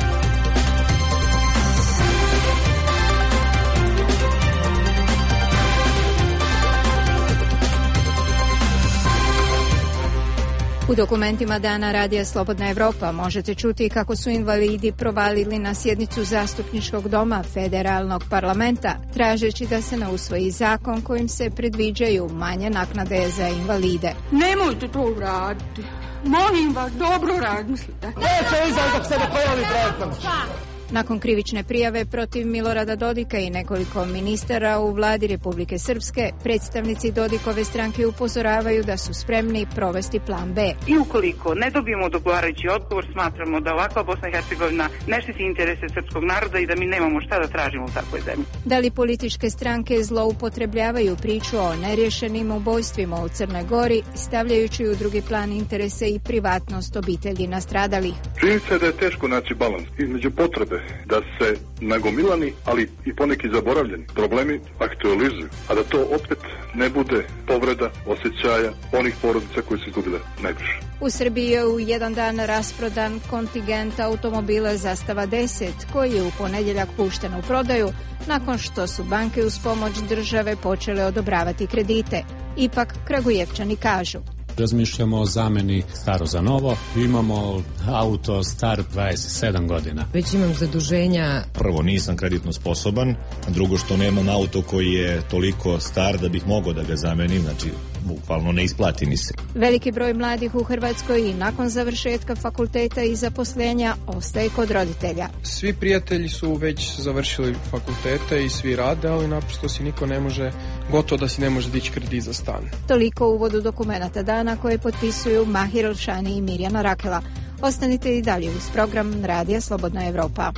U dokumentima dana Radija Slobodna Evropa možete čuti kako su invalidi provalili na sjednicu Zastupničkog doma Federalnog parlamenta, tražeći da se ne usvoji zakon kojim se predviđaju manje naknade za invalide. Nemojte to uraditi. Molim vas, dobro razmislite. Neće izaći dok se ne pojavi projektom. Nakon krivične prijave protiv Milorada Dodika i nekoliko ministara u vladi Republike Srpske, predstavnici Dodikove stranke upozoravaju da su spremni provesti plan B. I ukoliko ne dobijemo odgovarajući odgovor, smatramo da ovakva Bosna i Hercegovina ne štiti interese srpskog naroda i da mi nemamo šta da tražimo u takvoj zemlji. Da li političke stranke zloupotrebljavaju priču o nerješenim ubojstvima u Crnoj Gori, stavljajući u drugi plan interese i privatnost obitelji nastradalih? Činjenica je da je teško naći balans između potrebe da se nagomilani, ali i poneki zaboravljeni problemi aktualizuju, a da to opet ne bude povreda osjećaja onih porodica koji su izgubile najviše. U Srbiji je u jedan dan rasprodan kontingent automobila Zastava deset, koji je u ponedjeljak pušten u prodaju nakon što su banke uz pomoć države počele odobravati kredite. Ipak Kragujevčani kažu: razmišljamo o zameni staro za novo. Imamo auto star dvadeset sedam godina. Već imam zaduženja. Prvo, nisam kreditno sposoban. Drugo, što nemam auto koji je toliko star da bih mogao da ga zamenim. Znači, bukvalno ne isplati mi se. Veliki broj mladih u Hrvatskoj i nakon završetka fakulteta i zaposlenja ostaje kod roditelja. Svi prijatelji su već završili fakultete i svi rade, ali naprosto si niko ne može, gotovo da si ne može dići kredit za stan. Toliko u uvodu dokumenata dana koje potpisuju Mahir Elšani i Mirjana Rakela. Ostanite i dalje uz program Radija Slobodna Evropa.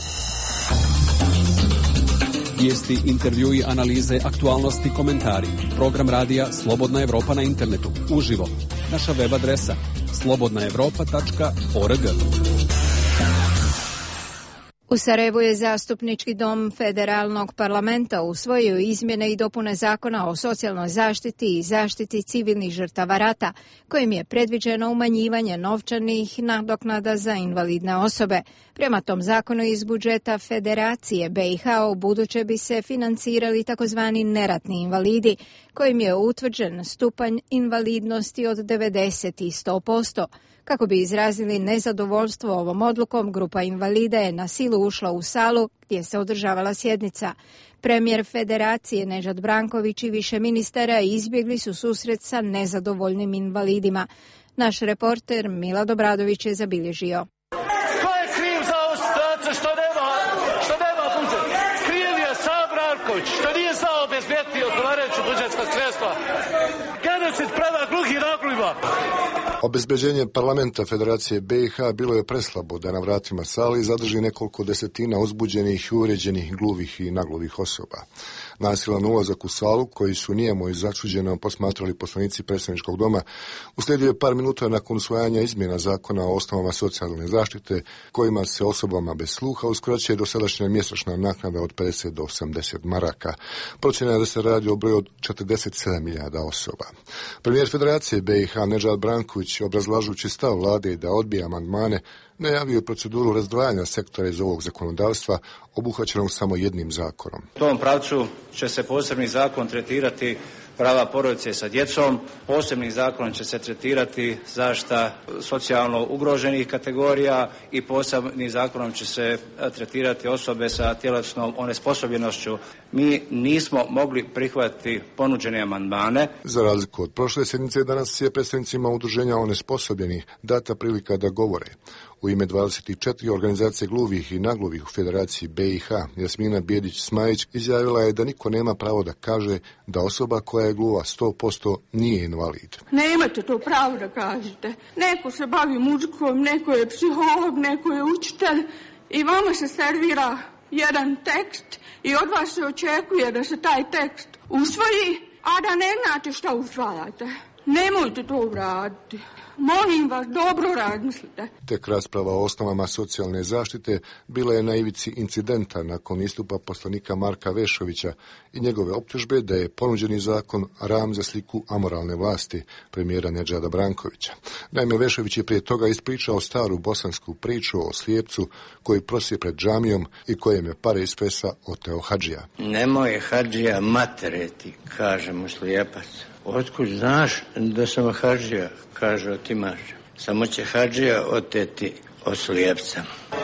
Vijesti, intervjui, analize, aktualnosti, komentari. Program radija Slobodna Evropa na internetu. Uživo. Naša web adresa slobodna evropa tačka org. U Sarajevu je Zastupnički dom Federalnog parlamenta usvojio izmjene i dopune Zakona o socijalnoj zaštiti i zaštiti civilnih žrtava rata, kojim je predviđeno umanjivanje novčanih nadoknada za invalidne osobe. Prema tom zakonu iz budžeta Federacije B i H ubuduće bi se financirali takozvani neratni invalidi, kojim je utvrđen stupanj invalidnosti od devedeset i sto posto. Kako bi izrazili nezadovoljstvo ovom odlukom, grupa invalida je na silu ušla u salu gdje se održavala sjednica. Premijer Federacije Nežad Branković i više ministara izbjegli su susret sa nezadovoljnim invalidima. Naš reporter Milad Obradović je zabilježio. Ko je kriv za ovu situaciju što nema, što nema budžet? Kriv je sam Branković što nije znao obezbediti odgovarajuća budžetska sredstva. Genocid prema gluhim naglima. Obezbeđenje parlamenta Federacije B i H bilo je preslabo da na vratima sali zadrži nekoliko desetina uzbuđenih, uvređenih, gluvih i naglovih osoba. Nasilan ulazak u salu, koji su nijemo i začuđeno posmatrali poslanici predsjedničkog doma, uslijedio je par minuta nakon usvajanja izmjena zakona o osnovama socijalne zaštite, kojima se osobama bez sluha uskraćuje dosadašnja mjesečna naknada od pedeset do osamdeset maraka. Procjena je da se radi o broju od četrdeset sedam hiljada osoba. Premijer Federacije B i H Nežad Branković, obrazlažući stav vlade da odbija amandmane, najavio proceduru razdvajanja sektora iz ovog zakonodavstva, obuhvaćenog samo jednim zakonom. U tom pravcu će se posebni zakon tretirati prava porodice sa djecom, posebnim zakonom će se tretirati zaštita socijalno ugroženih kategorija i posebnim zakonom će se tretirati osobe sa tjelesnom onesposobljenošću. Mi nismo mogli prihvatiti ponuđene amandmane. Za razliku od prošle sjednice, danas je predstavnicima udruženja onesposobljenih data prilika da govore. U ime dvadeset četiri organizacije gluvih i nagluvih u Federaciji B i H, Jasmina Bijedić-Smajić izjavila je da niko nema pravo da kaže da osoba koja je gluva sto posto nije invalid. Nemate to pravo da kažete. Neko se bavi muzikom, neko je psiholog, neko je učitelj i vama se servira jedan tekst i od vas se očekuje da se taj tekst usvoji, a da ne znate šta usvajate. Nemojte to uraditi. Molim vas, dobro razmislite. Tek rasprava o osnovama socijalne zaštite bila je na ivici incidenta nakon istupa poslanika Marka Vešovića i njegove optužbe da je ponuđeni zakon ram za sliku amoralne vlasti premijera Nedžada Brankovića. Naime, Vešović je prije toga ispričao staru bosansku priču o slijepcu koji prosi pred džamijom i kojem je pare iz fesa oteo hadžija. Nemoj hadžija matereti, kaže mu slijepac. Otkud znaš da sam hadžija, kaže otimač. Samo će hadžija oteti od slijepca.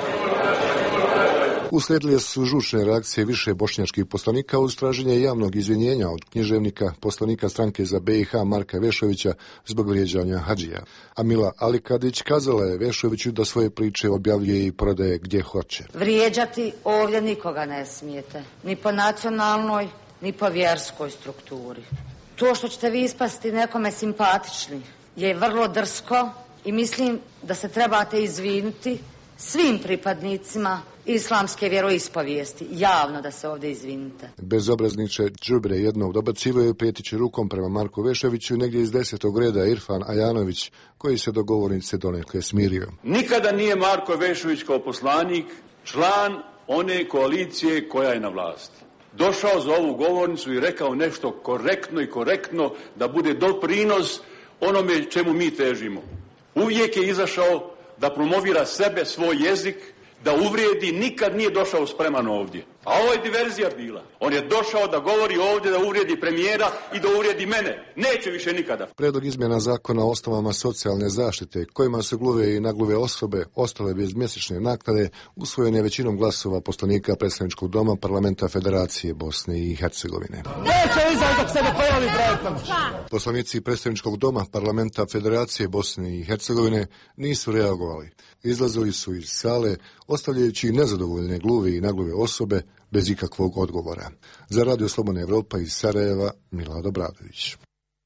Uslijedile su žučne reakcije više bošnjačkih poslanika uz traženje javnog izvinjenja od književnika poslanika stranke za B i H Marka Vešovića zbog vrijeđanja hadžija. A Mila Alikadić kazala je Vešoviću da svoje priče objavljuje i prodaje gdje hoće. Vrijeđati ovdje nikoga ne smijete, ni po nacionalnoj, ni po vjerskoj strukturi. To što ćete vi ispasti nekome simpatični je vrlo drsko i mislim da se trebate izviniti svim pripadnicima islamske vjeroispovijesti, javno da se ovdje izvinite. Bezobrazniče đubre jednog dobacivaju prijetići rukom prema Marku Vešoviću negdje iz desetog reda Irfan Ajanović, koji se do govornice donekle smirio. Nikada nije Marko Vešović kao poslanik član one koalicije koja je na vlasti došao za ovu govornicu i rekao nešto korektno i korektno da bude doprinos onome čemu mi težimo. Uvijek je izašao da promovira sebe, svoj jezik, da uvrijedi, nikad nije došao spreman ovdje. A ovo je diverzija bila. On je došao da govori ovdje, da uvrijedi premijera i da uvrijedi mene. Neće više nikada. Predlog izmjena zakona o osnovama socijalne zaštite, kojima se gluve i nagluve osobe ostale bez mjesečne naknade, usvojen je većinom glasova poslanika predstavničkog doma Parlamenta Federacije Bosne i Hercegovine. Neće izaći dok se ne pojavi projektom. Poslanici predstavničkog doma Parlamenta Federacije Bosne i Hercegovine nisu reagovali. Izlazili su iz sale, ostavljajući nezadovoljne gluve i nagluve osobe bez ikakvog odgovora. Za Radio Slobodna Evropa iz Sarajeva, Milado Bradović.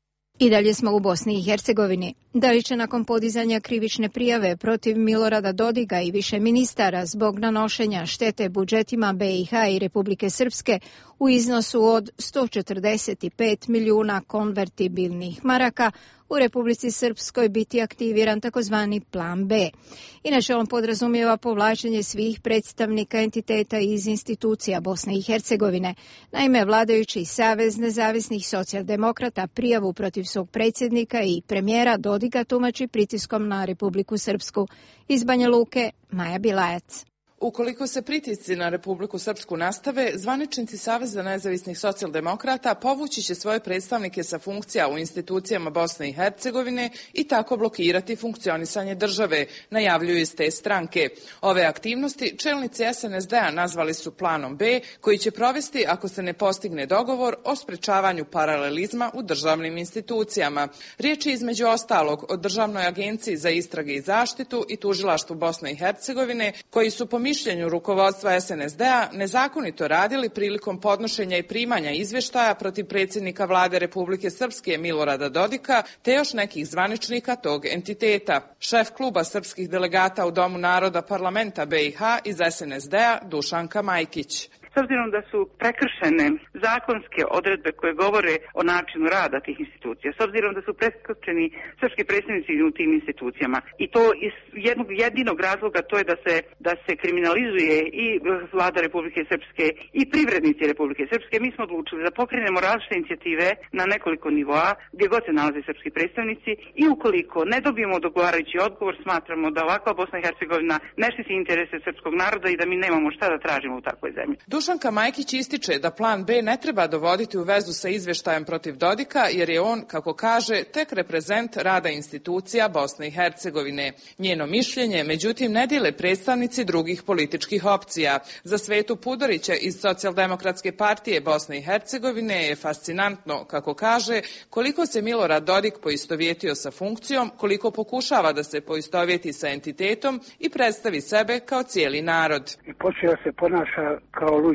I dalje smo u Bosni i Hercegovini. Da li će nakon podizanja krivične prijave protiv Milorada Dodiga i više ministara zbog nanošenja štete budžetima B i H i Republike Srpske u iznosu od sto četrdeset pet milijuna konvertibilnih maraka u Republici Srpskoj biti aktiviran takozvani plan B. Inače, on podrazumijeva povlačenje svih predstavnika entiteta iz institucija Bosne i Hercegovine. Naime, vladajući Savez nezavisnih socijaldemokrata prijavu protiv svog predsjednika i premijera Dodiga tumači pritiskom na Republiku Srpsku. Iz Banja Luke, Maja Bilajac. Ukoliko se pritisci na Republiku Srpsku nastave, zvaničnici Saveza nezavisnih socijaldemokrata povući će svoje predstavnike sa funkcija u institucijama Bosne i Hercegovine i tako blokirati funkcionisanje države, najavljuju iz te stranke. Ove aktivnosti čelnici S N S D-a nazvali su planom B, koji će provesti ako se ne postigne dogovor o sprečavanju paralelizma u državnim institucijama. Riječ je između ostalog o Državnoj agenciji za istrage i zaštitu i Tužilaštvu Bosne i Hercegovine, koji su po mišljenju rukovodstva S N S D-a nezakonito radili prilikom podnošenja i primanja izvještaja protiv predsjednika vlade Republike Srpske Milorada Dodika te još nekih zvaničnika tog entiteta. Šef kluba srpskih delegata u Domu naroda Parlamenta B i H iz S N S D-a Dušanka Majkić. S obzirom da su prekršene zakonske odredbe koje govore o načinu rada tih institucija, s obzirom da su preskočeni srpski predstavnici u tim institucijama i to iz jednog jedinog razloga, to je da se, da se kriminalizuje i vlada Republike Srpske i privrednici Republike Srpske, mi smo odlučili da pokrenemo različite inicijative na nekoliko nivoa gdje god se nalaze srpski predstavnici i ukoliko ne dobijemo odgovarajući odgovor, smatramo da ovakva Bosna i Hercegovina ne štiti interese srpskog naroda i da mi nemamo šta da tražimo u takvoj zemlji. Dušanka Majkić ističe da plan B ne treba dovoditi u vezu sa izvještajem protiv Dodika, jer je on, kako kaže, tek reprezent rada institucija Bosne i Hercegovine. Njeno mišljenje, međutim, ne dijele predstavnici drugih političkih opcija. Za Svetu Pudorića iz Socijaldemokratske partije Bosne i Hercegovine je fascinantno, kako kaže, koliko se Milorad Dodik poistovjetio sa funkcijom, koliko pokušava da se poistovjeti sa entitetom i predstavi sebe kao cijeli narod. I počeo se ponaša kao luđ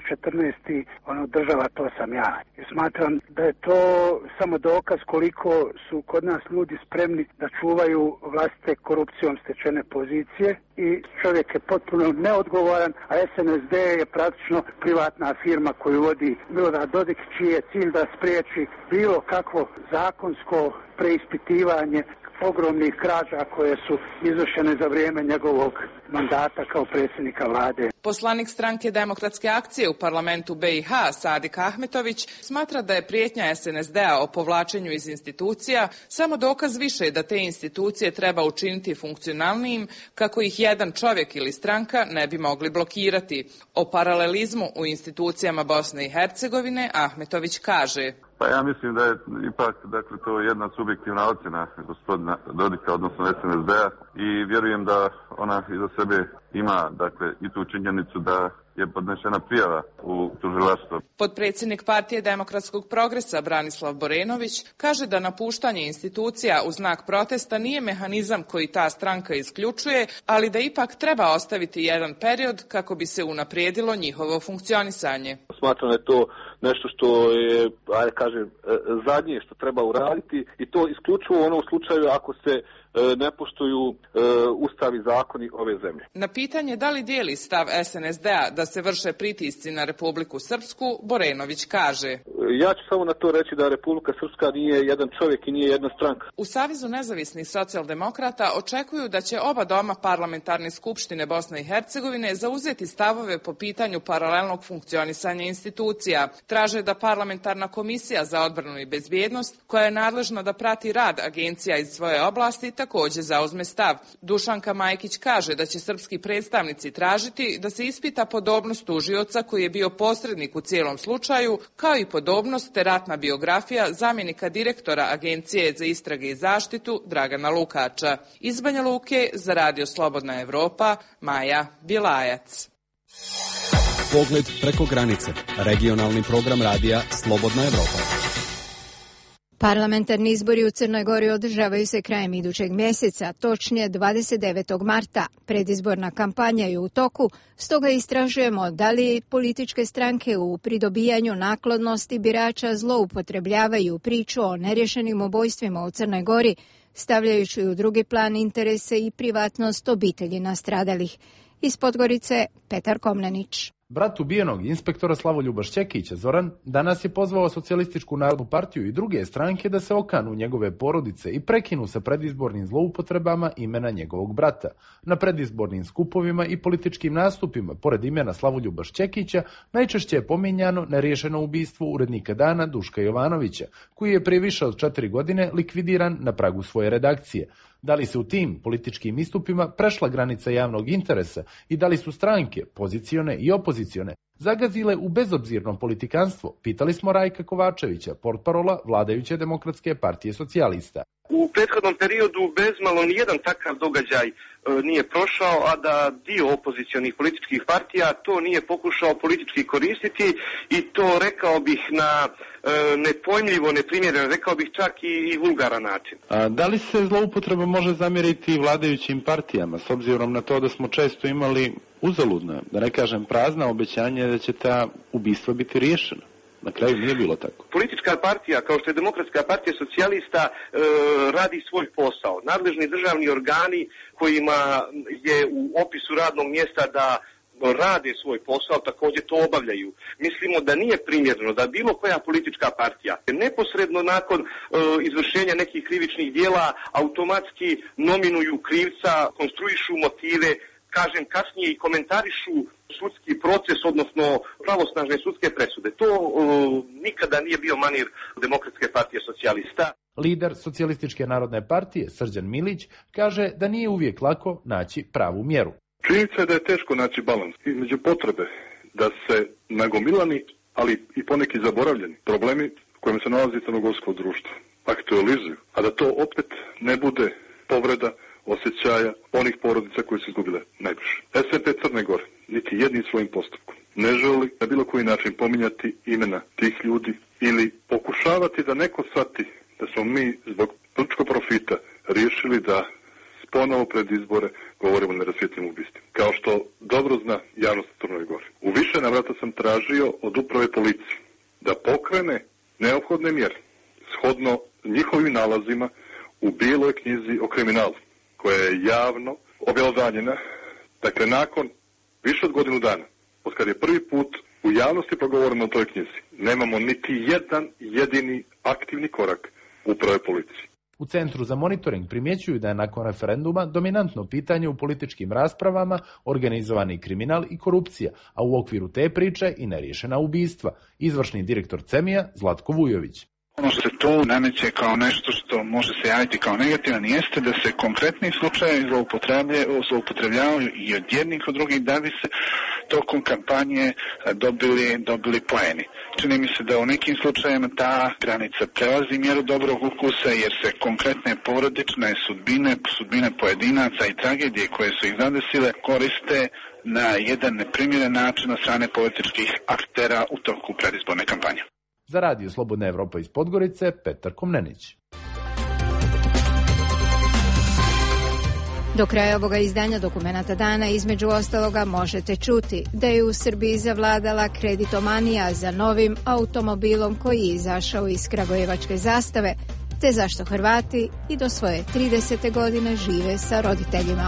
četrnaesti ono država to sam ja. I smatram da je to samo dokaz koliko su kod nas ljudi spremni da čuvaju vlastite korupcijom stečene pozicije i čovjek je potpuno neodgovoran, a S N S D je praktično privatna firma koju vodi Milorad Dodik, čiji je cilj da spriječi bilo kakvo zakonsko preispitivanje ogromnih krađa koje su izvršene za vrijeme njegovog mandata kao predsjednika vlade. Poslanik stranke Demokratske akcije u parlamentu B i H Sadik Ahmetović smatra da je prijetnja S N S D-a o povlačenju iz institucija samo dokaz više da te institucije treba učiniti funkcionalnijim kako ih jedan čovjek ili stranka ne bi mogli blokirati. O paralelizmu u institucijama Bosne i Hercegovine Ahmetović kaže: Pa ja mislim da je ipak dakle, to jedna subjektivna ocjena gospodina Dodika, odnosno S N S D-a, i vjerujem da ona iza sebe ima dakle, i tu činjenicu da je podnešena prijava u tužilaštvo. Potpredsjednik Partije demokratskog progresa Branislav Borenović kaže da napuštanje institucija u znak protesta nije mehanizam koji ta stranka isključuje, ali da ipak treba ostaviti jedan period kako bi se unaprijedilo njihovo funkcionisanje. Smatram da je to nešto što je, ajde kažem, zadnje što treba uraditi i to isključivo u onom slučaju ako se ne poštuju ustav i zakoni ove zemlje. Na pitanje da li dijeli stav S N S D-a da se vrše pritisci na Republiku Srpsku, Borenović kaže: Ja ću samo na to reći da Republika Srpska nije jedan čovjek i nije jedna stranka. U Savezu nezavisnih socijaldemokrata očekuju da će oba doma parlamentarne skupštine Bosne i Hercegovine zauzeti stavove po pitanju paralelnog funkcionisanja institucija. Traže da parlamentarna komisija za odbranu i bezbjednost, koja je nadležna da prati rad agencija iz svoje oblasti, također zauzme stav. Dušanka Majkić kaže da će srpski predstavnici tražiti da se ispita podobnost tužioca koji je bio posrednik u cijelom slučaju, kao i podobnost te ratna biografija zamjenika direktora Agencije za istrage i zaštitu Dragana Lukača. Iz Banja Luke za Radio Slobodna Evropa, Maja Bilajac. Pogled preko granice. Regionalni program radija Slobodna Evropa. Parlamentarni izbori u Crnoj Gori održavaju se krajem idućeg mjeseca, točnije dvadeset devetog marta. Predizborna kampanja je u toku, stoga istražujemo da li političke stranke u pridobijanju naklonosti birača zloupotrebljavaju priču o nerješenim ubojstvima u Crnoj Gori, stavljajući u drugi plan interese i privatnost obitelji nastradalih. Iz Podgorice, Petar Komnenić. Brat ubijenog inspektora Slavoljuba Šćekića, Zoran, danas je pozvao Socijalističku narodnu partiju i druge stranke da se okanu njegove porodice i prekinu sa predizbornim zloupotrebama imena njegovog brata. Na predizbornim skupovima i političkim nastupima, pored imena Slavoljuba Šćekića, najčešće je pominjano neriješeno ubistvo urednika Dana Duška Jovanovića, koji je prije više od četiri godine likvidiran na pragu svoje redakcije. Da li se u tim političkim istupima prešla granica javnog interesa i da li su stranke, pozicione i opozicione, zagazile u bezobzirno politikanstvo, pitali smo Rajka Kovačevića, portparola vladajuće Demokratske partije socijalista. U prethodnom periodu bezmalo nijedan takav događaj e, nije prošao, a da dio opozicionih političkih partija to nije pokušao politički koristiti i to rekao bih na e, nepojmljivo, neprimjeren, rekao bih čak i, i vulgaran način. A da li se zloupotreba može zamjeriti vladajućim partijama, s obzirom na to da smo često imali uzaludna, da ne kažem prazna obećanja da će ta ubistva biti riješena? Na kraju nije bilo tako. Politička partija, kao što je Demokratska partija socijalista, e, radi svoj posao. Nadležni državni organi kojima je u opisu radnog mjesta da rade svoj posao, također to obavljaju. Mislimo da nije primjerno da bilo koja politička partija neposredno nakon e, izvršenja nekih krivičnih dijela automatski nominuju krivca, konstruišu motive, kažem kasnije i komentarišu sudski proces, odnosno pravosnažne sudske presude. To uh, nikada nije bio manir Demokratske partije socijalista. Lider Socijalističke narodne partije, Srđan Milić, kaže da nije uvijek lako naći pravu mjeru. Činjenica je da je teško naći balans između potrebe da se nagomilani, ali i poneki zaboravljeni problemi kojima se nalazi crnogorsko društvo aktualizuju, a da to opet ne bude povreda osjećaja onih porodica koji su izgubile najbliže. S N P Crne Gore niti jednim svojim postupkom ne želi na bilo koji način pominjati imena tih ljudi ili pokušavati da neko shvati da smo mi zbog političkog profita riješili da ponovo pred izbore govorimo o nerasvijetnim ubistvima. Kao što dobro zna javnost u Crnoj Gori. U više navrata sam tražio od uprave policije da pokrene neophodne mjere shodno njihovim nalazima u bijeloj knjizi o kriminalu, koja je javno objelodanjena, dakle nakon više od godinu dana, od kad je prvi put u javnosti progovoreno o toj knjizi, nemamo niti jedan jedini aktivni korak uprave policije. U Centru za monitoring primjećuju da je nakon referenduma dominantno pitanje u političkim raspravama organizovani kriminal i korupcija, a u okviru te priče i neriješena ubistva. Izvršni direktor Cemija Zlatko Vujović. Ono što se to nameće kao nešto što može se javiti kao negativan jeste da se konkretni slučajevi zloupotrebljavaju i od jednih od drugih da bi se tokom kampanje dobili, dobili poeni. Čini mi se da u nekim slučajevima ta granica prelazi mjeru dobrog ukusa jer se konkretne porodične sudbine, sudbine pojedinaca i tragedije koje su ih zadesile koriste na jedan neprimjeren način od strane političkih aktera u toku predizborne kampanje. Za radio Slobodna Evropa iz Podgorice, Petar Komnenić. Do kraja ovoga izdanja Dokumenata dana između ostaloga možete čuti da je u Srbiji zavladala kreditomanija za novim automobilom koji je izašao iz kragujevačke zastave, te zašto Hrvati i do svoje tridesete godine žive sa roditeljima.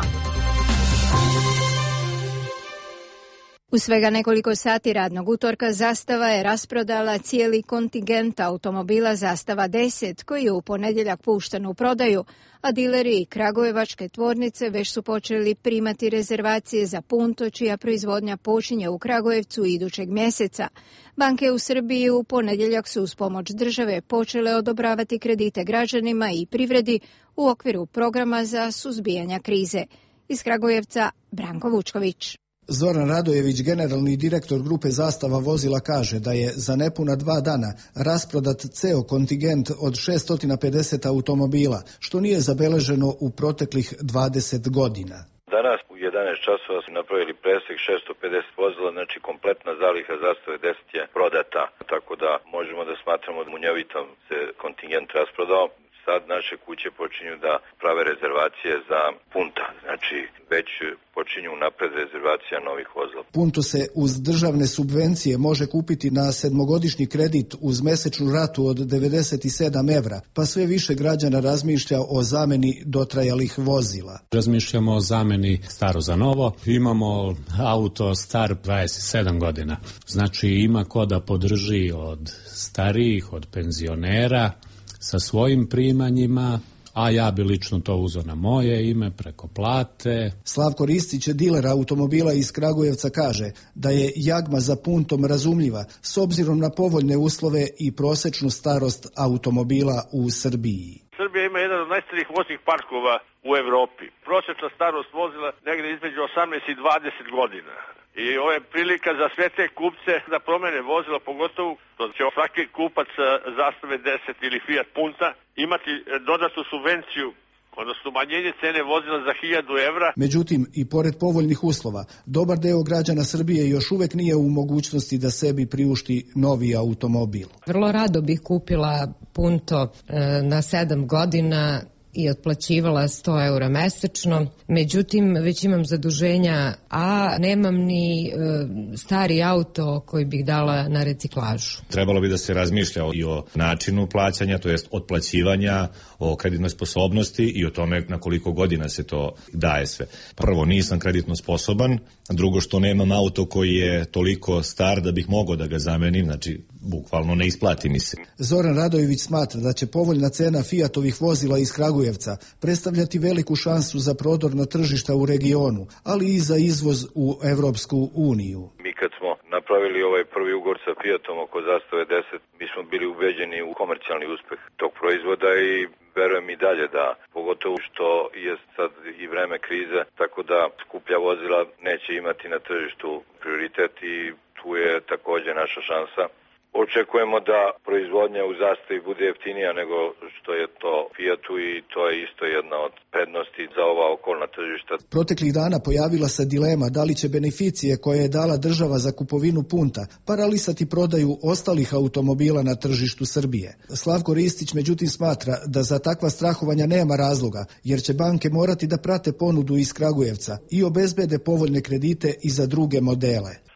U svega nekoliko sati radnog utorka Zastava je rasprodala cijeli kontingent automobila Zastava deset koji je u ponedjeljak pušten u prodaju, a dileri i kragujevačke tvornice već su počeli primati rezervacije za Punto čija proizvodnja počinje u Kragujevcu idućeg mjeseca. Banke u Srbiji u ponedjeljak su uz pomoć države počele odobravati kredite građanima i privredi u okviru programa za suzbijanje krize. Iz Kragujevca Branko Vučković. Zoran Radojević, generalni direktor grupe Zastava vozila, kaže da je za nepuna dva dana rasprodat ceo kontingent od šesto pedeset automobila, što nije zabeleženo u proteklih dvadeset godina. Danas u jedanaest časova su napravili presek šesto pedeset vozila, znači kompletna zaliha Zastave deset je prodata, tako da možemo da smatramo da munjevitom se kontingent rasprodao. Sad naše kuće počinju da prave rezervacije za Punta, znači već počinju napred rezervacija novih vozila. Punto se uz državne subvencije može kupiti na sedmogodišnji kredit uz mesečnu ratu od devedeset sedam evra, pa sve više građana razmišlja o zameni dotrajalih vozila. Razmišljamo o zameni staro za novo. Imamo auto star dvadeset sedam godina, znači ima ko da podrži od starijih, od penzionera, sa svojim primanjima, a ja bi lično to uzeo na moje ime preko plate. Slavko Ristić, diler automobila iz Kragujevca, kaže da je jagma za Puntom razumljiva s obzirom na povoljne uslove i prosečnu starost automobila u Srbiji. Srbija ima jedan od najstarijih voznih parkova u Evropi. Prosječna starost vozila negdje između osamnaest i dvadeset godina. I ovo je prilika za sve te kupce da promene vozila, pogotovo što će svaki kupac Zastave deset ili Fiat Punta imati dodatnu subvenciju, odnosno umanjenje cene vozila za hiljadu evra. Međutim, i pored povoljnih uslova, dobar deo građana Srbije još uvek nije u mogućnosti da sebi priušti novi automobil. Vrlo rado bih kupila Punto e, na sedam godina i otplaćivala sto eura mesečno. Međutim, već imam zaduženja, a nemam ni e, stari auto koji bih dala na reciklažu. Trebalo bi da se razmišlja i o načinu plaćanja, to jest otplaćivanja, o kreditnoj sposobnosti i o tome na koliko godina se to daje sve. Prvo, nisam kreditno sposoban, drugo što nemam auto koji je toliko star da bih mogao da ga zamenim, znači bukvalno ne isplati mi se. Zoran Radojević smatra da će povoljna cena Fiatovih vozila iz Kragujevca predstavljati veliku šansu za prodor na tržišta u regionu, ali i za izvoz u Evropsku uniju. Mi kad smo napravili ovaj prvi ugovor sa Fiatom oko Zastave deset, mi smo bili ubeđeni u komercijalni uspeh tog proizvoda i verujem i dalje da, pogotovo što je sad i vreme krize, tako da skuplja vozila neće imati na tržištu prioritet i tu je također naša šansa. Očekujemo da proizvodnja u Zastavi bude jeftinija nego što je to Fiatu i to je isto jedna od prednosti za ova okolna tržišta. Proteklih dana pojavila se dilema da li će beneficije koje je dala država za kupovinu Punta paralisati prodaju ostalih automobila na tržištu Srbije. Slavko Ristić međutim smatra da za takva strahovanja nema razloga, jer će banke morati da prate ponudu iz Kragujevca i obezbede povoljne kredite i za druge modele. Mislim da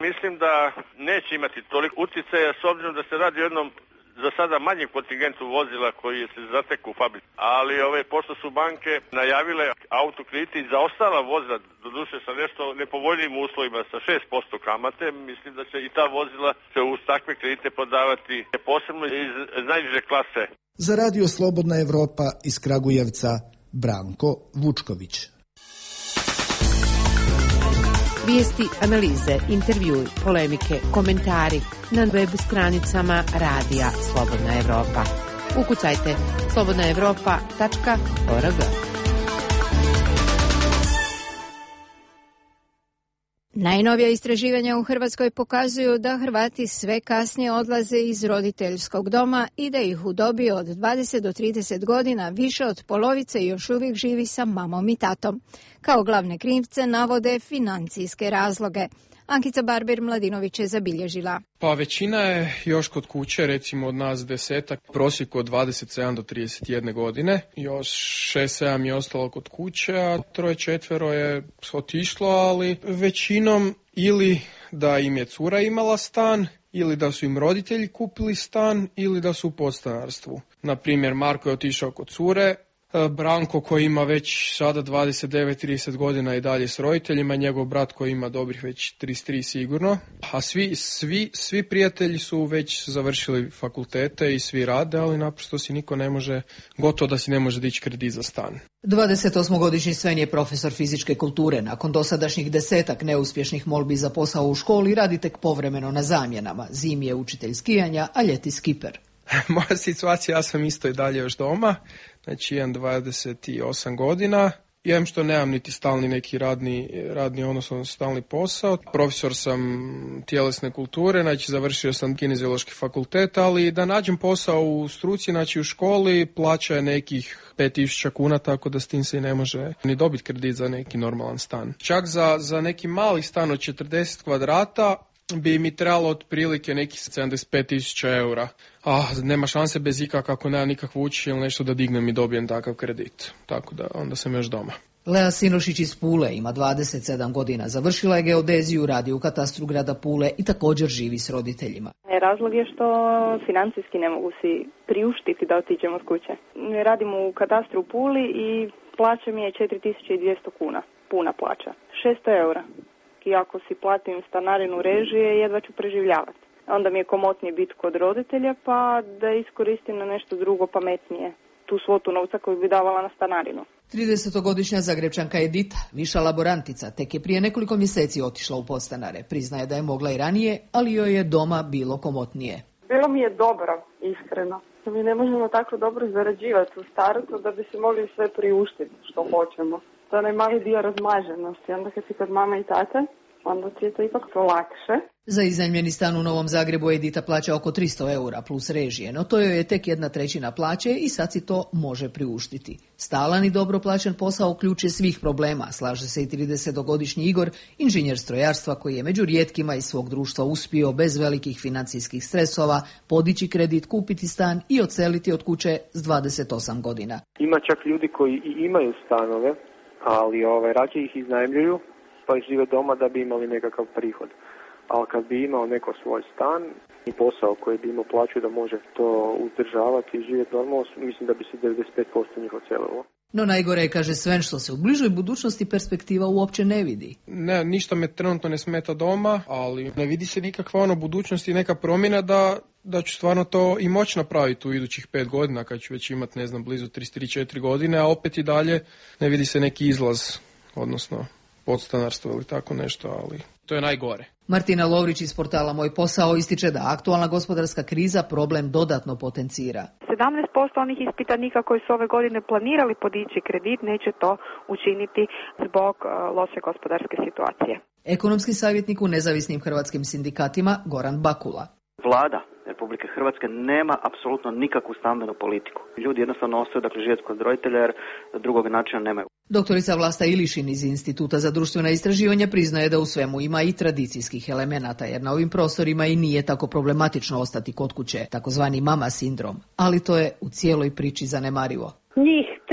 da neće imati toliko uticaja s obzirom da se radi o jednom za sada manjem kontingentu vozila koji se zateku u fabrici. Ali ove, pošto su banke najavile autokrediti za ostala vozila, doduše sa nešto nepovoljnim uslovima sa šest posto kamate, mislim da će i ta vozila se uz takve kredite prodavati posebno iz najniže klase. Za Radio Slobodna Evropa iz Kragujevca, Branko Vučković. Vijesti, analize, intervjui, polemike, komentari na web stranicama Radija Slobodna Evropa. Ukucajte slobodna evropa tačka org. Najnovija istraživanja u Hrvatskoj pokazuju da Hrvati sve kasnije odlaze iz roditeljskog doma i da ih u dobi od dvadeset do trideset godina više od polovice još uvijek živi sa mamom i tatom. Kao glavne krivce navode financijske razloge. Ankica Barber-Mladinović je zabilježila. Pa većina je još kod kuće, recimo od nas desetak, prosjek od dvadeset sedam do trideset jedne godine. Još šest sedam je ostalo kod kuće, a troje četvero je otišlo, ali većinom ili da im je cura imala stan, ili da su im roditelji kupili stan, ili da su u podstanarstvu. Na primjer, Marko je otišao kod cure, Branko koji ima već sada dvadeset devet trideset godina i dalje s roditeljima, njegov brat koji ima dobrih već trideset tri sigurno, a svi, svi, svi prijatelji su već završili fakultete i svi rade, ali naprosto si niko ne može, gotovo da si ne može dići kredit za stan. dvadesetosmogodišnji Sven je profesor fizičke kulture. Nakon dosadašnjih desetak neuspješnih molbi za posao u školi radi tek povremeno na zamjenama. Zimi je učitelj skijanja, a ljeti skiper. Moja situacija, ja sam isto i dalje još doma, znači imam dvadeset osam godina, imam što nemam niti stalni neki radni, radni odnosno stalni posao. Profesor sam tjelesne kulture, znači završio sam kineziološki fakultet, ali da nađem posao u struci, znači u školi, plaća je nekih pet tisuća kuna, tako da s tim se i ne može ni dobiti kredit za neki normalan stan. Čak za, za neki mali stan od četrdeset kvadrata bi mi trebalo otprilike nekih sedamdeset pet tisuća eura. A nema šanse bez ikak, kako nema nikakvu učitelj ili nešto da dignem i dobijem takav kredit. Tako da onda sam još doma. Lea Sinošić iz Pule ima dvadeset sedam godina. Završila je geodeziju, radi u katastru grada Pule i također živi s roditeljima. Razlog je što financijski ne mogu si priuštiti da otiđem od kuće. Radim u katastru u Puli i plaća mi je četiri tisuće dvjesto kuna. Puna plaća. šesto eura. I ako si platim stanarinu, režije, jedva ću preživljavati. Onda mi je komotnije biti kod roditelja, pa da iskoristim na nešto drugo pametnije. Tu svotu novca koju bi davala na stanarinu. tridesetogodišnja Zagrebčanka Edita, viša laborantica, tek je prije nekoliko mjeseci otišla u podstanare. Priznaje da je mogla i ranije, ali joj je doma bilo komotnije. Bilo mi je dobro, iskreno. Mi ne možemo tako dobro zarađivati u startu da bi se mogli sve priuštiti što hoćemo. To je onaj mali dio razmaženosti. Onda kad si kod mama i tate, onda ti je to ipak to lakše. Za iznajmljeni stan u Novom Zagrebu Edita plaća oko tristo eura plus režije, no to joj je tek jedna trećina plaće i sad si to može priuštiti. Stalan i dobro plaćen posao ključ je svih problema, slaže se i tridesetogodišnji Igor, inženjer strojarstva koji je među rijetkima iz svog društva uspio bez velikih financijskih stresova podići kredit, kupiti stan i odseliti od kuće s dvadeset osam godina. Ima čak ljudi koji i imaju stanove, ali ovaj, rađe ih iznajmljuju pa žive doma da bi imali nekakav prihod. Ali kad bi imao neko svoj stan i posao koji bi imao plaću da može to uzdržavati i živjeti normalno, mislim da bi se devedeset pet posto njih odselilo. No najgore je, kaže Sven, što se u bližoj budućnosti perspektiva uopće ne vidi. Ne, ništa me trenutno ne smeta doma, ali ne vidi se nikakva ono budućnost i neka promjena da, da ću stvarno to i moći napraviti u idućih pet godina, kad ću već imati, ne znam, blizu trideset tri četiri godine, a opet i dalje ne vidi se neki izlaz, odnosno podstanarstvo ili tako nešto, ali to je najgore. Martina Lovrić iz portala Moj posao ističe da aktualna gospodarska kriza problem dodatno potencira. sedamnaest posto onih ispitanika koji su ove godine planirali podići kredit neće to učiniti zbog uh, loše gospodarske situacije. Ekonomski savjetnik u nezavisnim hrvatskim sindikatima Goran Bakula. Vlada Republike Hrvatske nema apsolutno nikakvu stambenu politiku. Ljudi jednostavno ostaju dakle živjeti kod roditelja jer drugog načina nemaju. Doktorica Vlasta Ilišin iz Instituta za društvena istraživanja priznaje da u svemu ima i tradicijskih elemenata, jer na ovim prostorima i nije tako problematično ostati kod kuće, takozvani mama sindrom, ali to je u cijeloj priči zanemarivo. Njih tri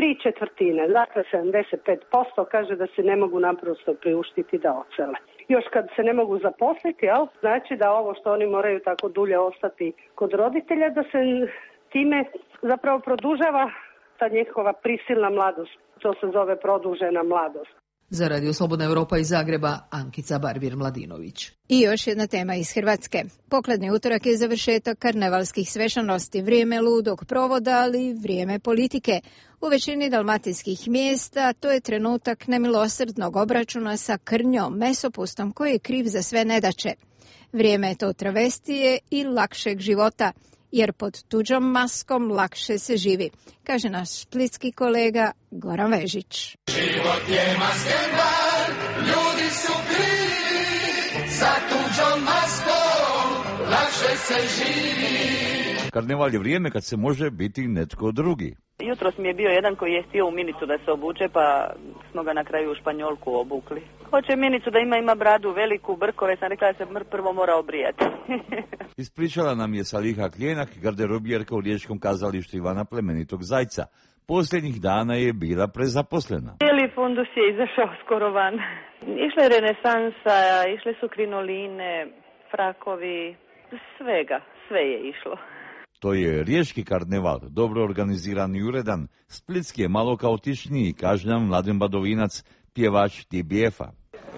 tri četvrtine, dakle sedamdeset pet posto kaže da se ne mogu naprosto priuštiti da odsele. Još kad se ne mogu zaposliti, jel, znači da ovo što oni moraju tako dulje ostati kod roditelja, da se time zapravo produžava ta njihova prisilna mladost, to se zove produžena mladost. Za Radio Slobodna Europa iz Zagreba, Ankica Barbir-Mladinović. I još jedna tema iz Hrvatske. Pokladni utorak je završetak karnevalskih svečanosti, vrijeme ludog provoda, ali vrijeme politike. U većini dalmatinskih mjesta to je trenutak nemilosrdnog obračuna sa krnjom, mesopustom koji je kriv za sve nedaće. Vrijeme je to travestije i lakšeg života, jer pod tuđom maskom lakše se živi, kaže naš splitski kolega Goran Vežić. Život je masken bar, ljudi su krivi, sa tuđom maskom lakše se živi. Karneval je vrijeme kad se može biti netko drugi. Jutros mi je bio jedan koji je htio u minicu da se obuče, pa smo ga na kraju u Španjolku obukli. Hoće minicu da ima, ima bradu veliku, brkove, sam rekla da se prvo mora obrijati. Ispričala nam je Saliha Kljenak, garderobjerka u Riječkom kazalištu Ivana Plemenitog Zajca. Posljednjih dana je bila prezaposlena. Cijeli fundus je izašao skoro van. Išla je renesansa, išle su krinoline, frakovi, svega, sve je išlo. To je riječki karneval, dobro organiziran i uredan. Splitski je malo kaotičniji, kaže nam Mladen Badovinac, pjevač T B F-a.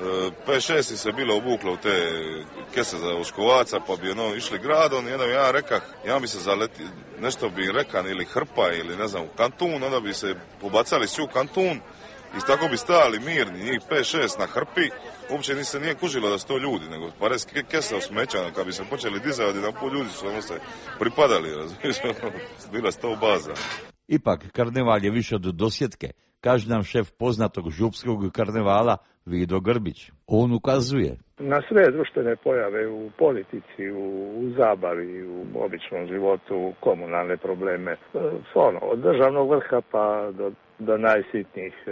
pet šest se bilo obuklo u te kese za oškovaca, pa bi ono išli gradom, jedno ja rekah, ja bi se zaleti, nešto bi rekan ili hrpa ili ne znam, u kantun, onda bi se pobacali svi u kantun i tako bi stali mirni, njih pet šest na hrpi, uopće ni se nije kužilo da su to ljudi, nego pare kese osmećano, kad bi se počeli dizati, na pol ljudi su ono se pripadali, razumiješ, bila sto baza. Ipak, karneval je više od dosjetke, kaže nam šef poznatog župskog karnevala Vido Grbić. On ukazuje na sve društvene pojave u politici, u, u zabavi, u običnom životu, komunalne probleme, ono, od državnog vrha pa do, do najsitnijih e,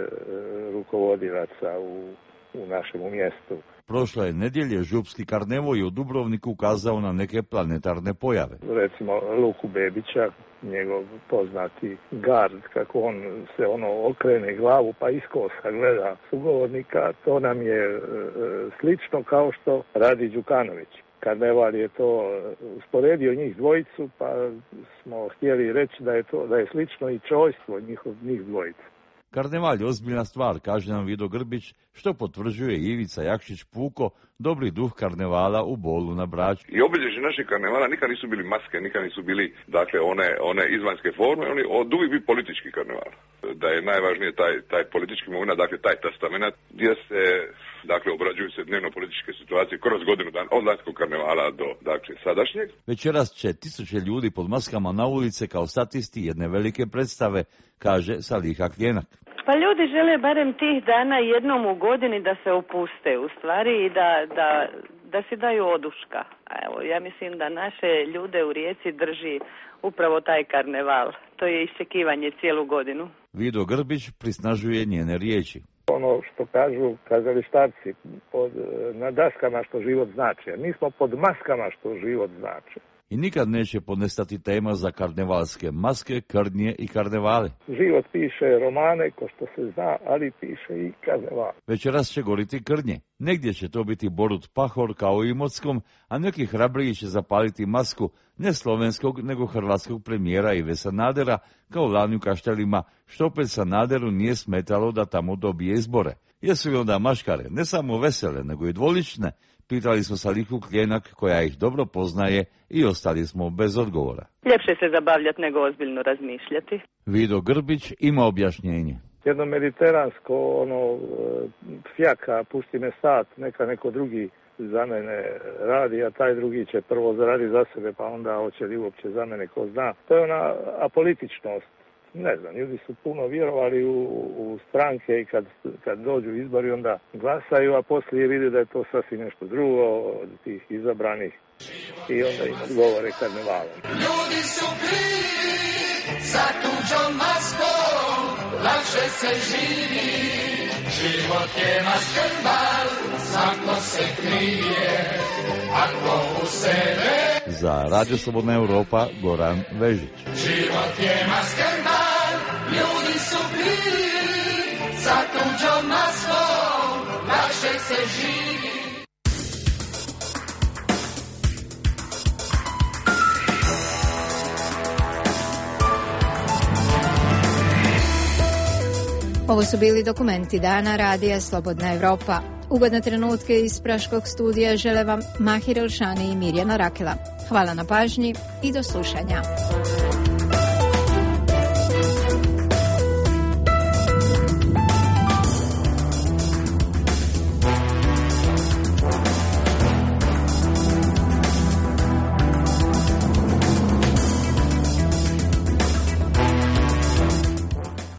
rukovodilaca u, u našem mjestu. Prošle nedjelje župski karnevo je u Dubrovniku ukazao na neke planetarne pojave. Recimo Luku Bebića, njegov poznati gard, kako on se ono okrene glavu pa iskosa gleda sugovornika, to nam je e, slično kao što radi Đukanović. Karneval je to usporedio njih dvojicu, pa smo htjeli reći da je to da je slično i čojstvo njihov, njih dvojica. Karneval je ozbiljna stvar, kaže nam Vido Grbić, što potvrđuje Ivica Jakšić Puko, dobri duh karnevala u Bolu na Braču. I obilježje naših karnevala nikad nisu bili maske, nikad nisu bili, dakle, one, one izvanjske forme, oni od uvijek bi politički karneval. Da je najvažnije taj, taj politički moment, dakle, taj testamenat, gdje se, dakle, obrađuju se dnevno političke situacije kroz godinu dana, od lanjskog karnevala do, dakle, sadašnjeg. Večeras će tisuće ljudi pod maskama na ulice kao statisti jedne velike predstave, kaže Saliha Kljenak. Pa ljudi žele barem tih dana jednom u godini da se opuste u stvari i da, da, da si daju oduška. Evo, ja mislim da naše ljude u Rijeci drži upravo taj karneval. To je iščekivanje cijelu godinu. Vido Grbić prisnažuje njene riječi. Ono što kažu kazalištarci, pod, na daskama što život znači, a mi smo pod maskama što život znači. I nikad neće podnestati tema za karnevalske maske, krnje i karnevale. Život piše romane, ko što se zna, ali piše i karneval. Večeras će goriti krnje. Negdje će to biti Borut Pahor kao i Imotskom, a neki hrabriji će zapaliti masku ne slovenskog, nego hrvatskog premijera Ive Sanadera, kao lani u Kaštelima, što opet Sanaderu nije smetalo da tamo dobije izbore. Jesu li onda maškare ne samo vesele, nego i dvolične? Pitali smo Salihu Kljenak, koja ih dobro poznaje, i ostali smo bez odgovora. Ljepše se zabavljati nego ozbiljno razmišljati. Vido Grbić ima objašnjenje. Jedno mediteransko, ono, fjaka, pusti me sat, neka neko drugi za mene radi, a taj drugi će prvo zaradi za sebe, pa onda hoće li uopće za mene, ko zna. To je ona apolitičnost. Ne znam, ljudi su puno vjerovali u, u stranke i kad, kad dođu izbori onda glasaju, a poslije vidi da je to sasvim nešto drugo od tih izabranih i onda im odgovore karnevalom. Ljudi su krivi, sa tuđom maskom lakše se živi. Život je masken bal, svako se krije, ako u sebe. Za Radio Slobodna Europa, Goran Vežić. Život je masken bal, ljudi su krivi. maskom lakše se živi. Ovo su bili dokumenti dana radija Slobodna Evropa. Ugodne trenutke iz Praškog studija žele vam Mahir Elšani i Mirjana Rakela. Hvala na pažnji i do slušanja.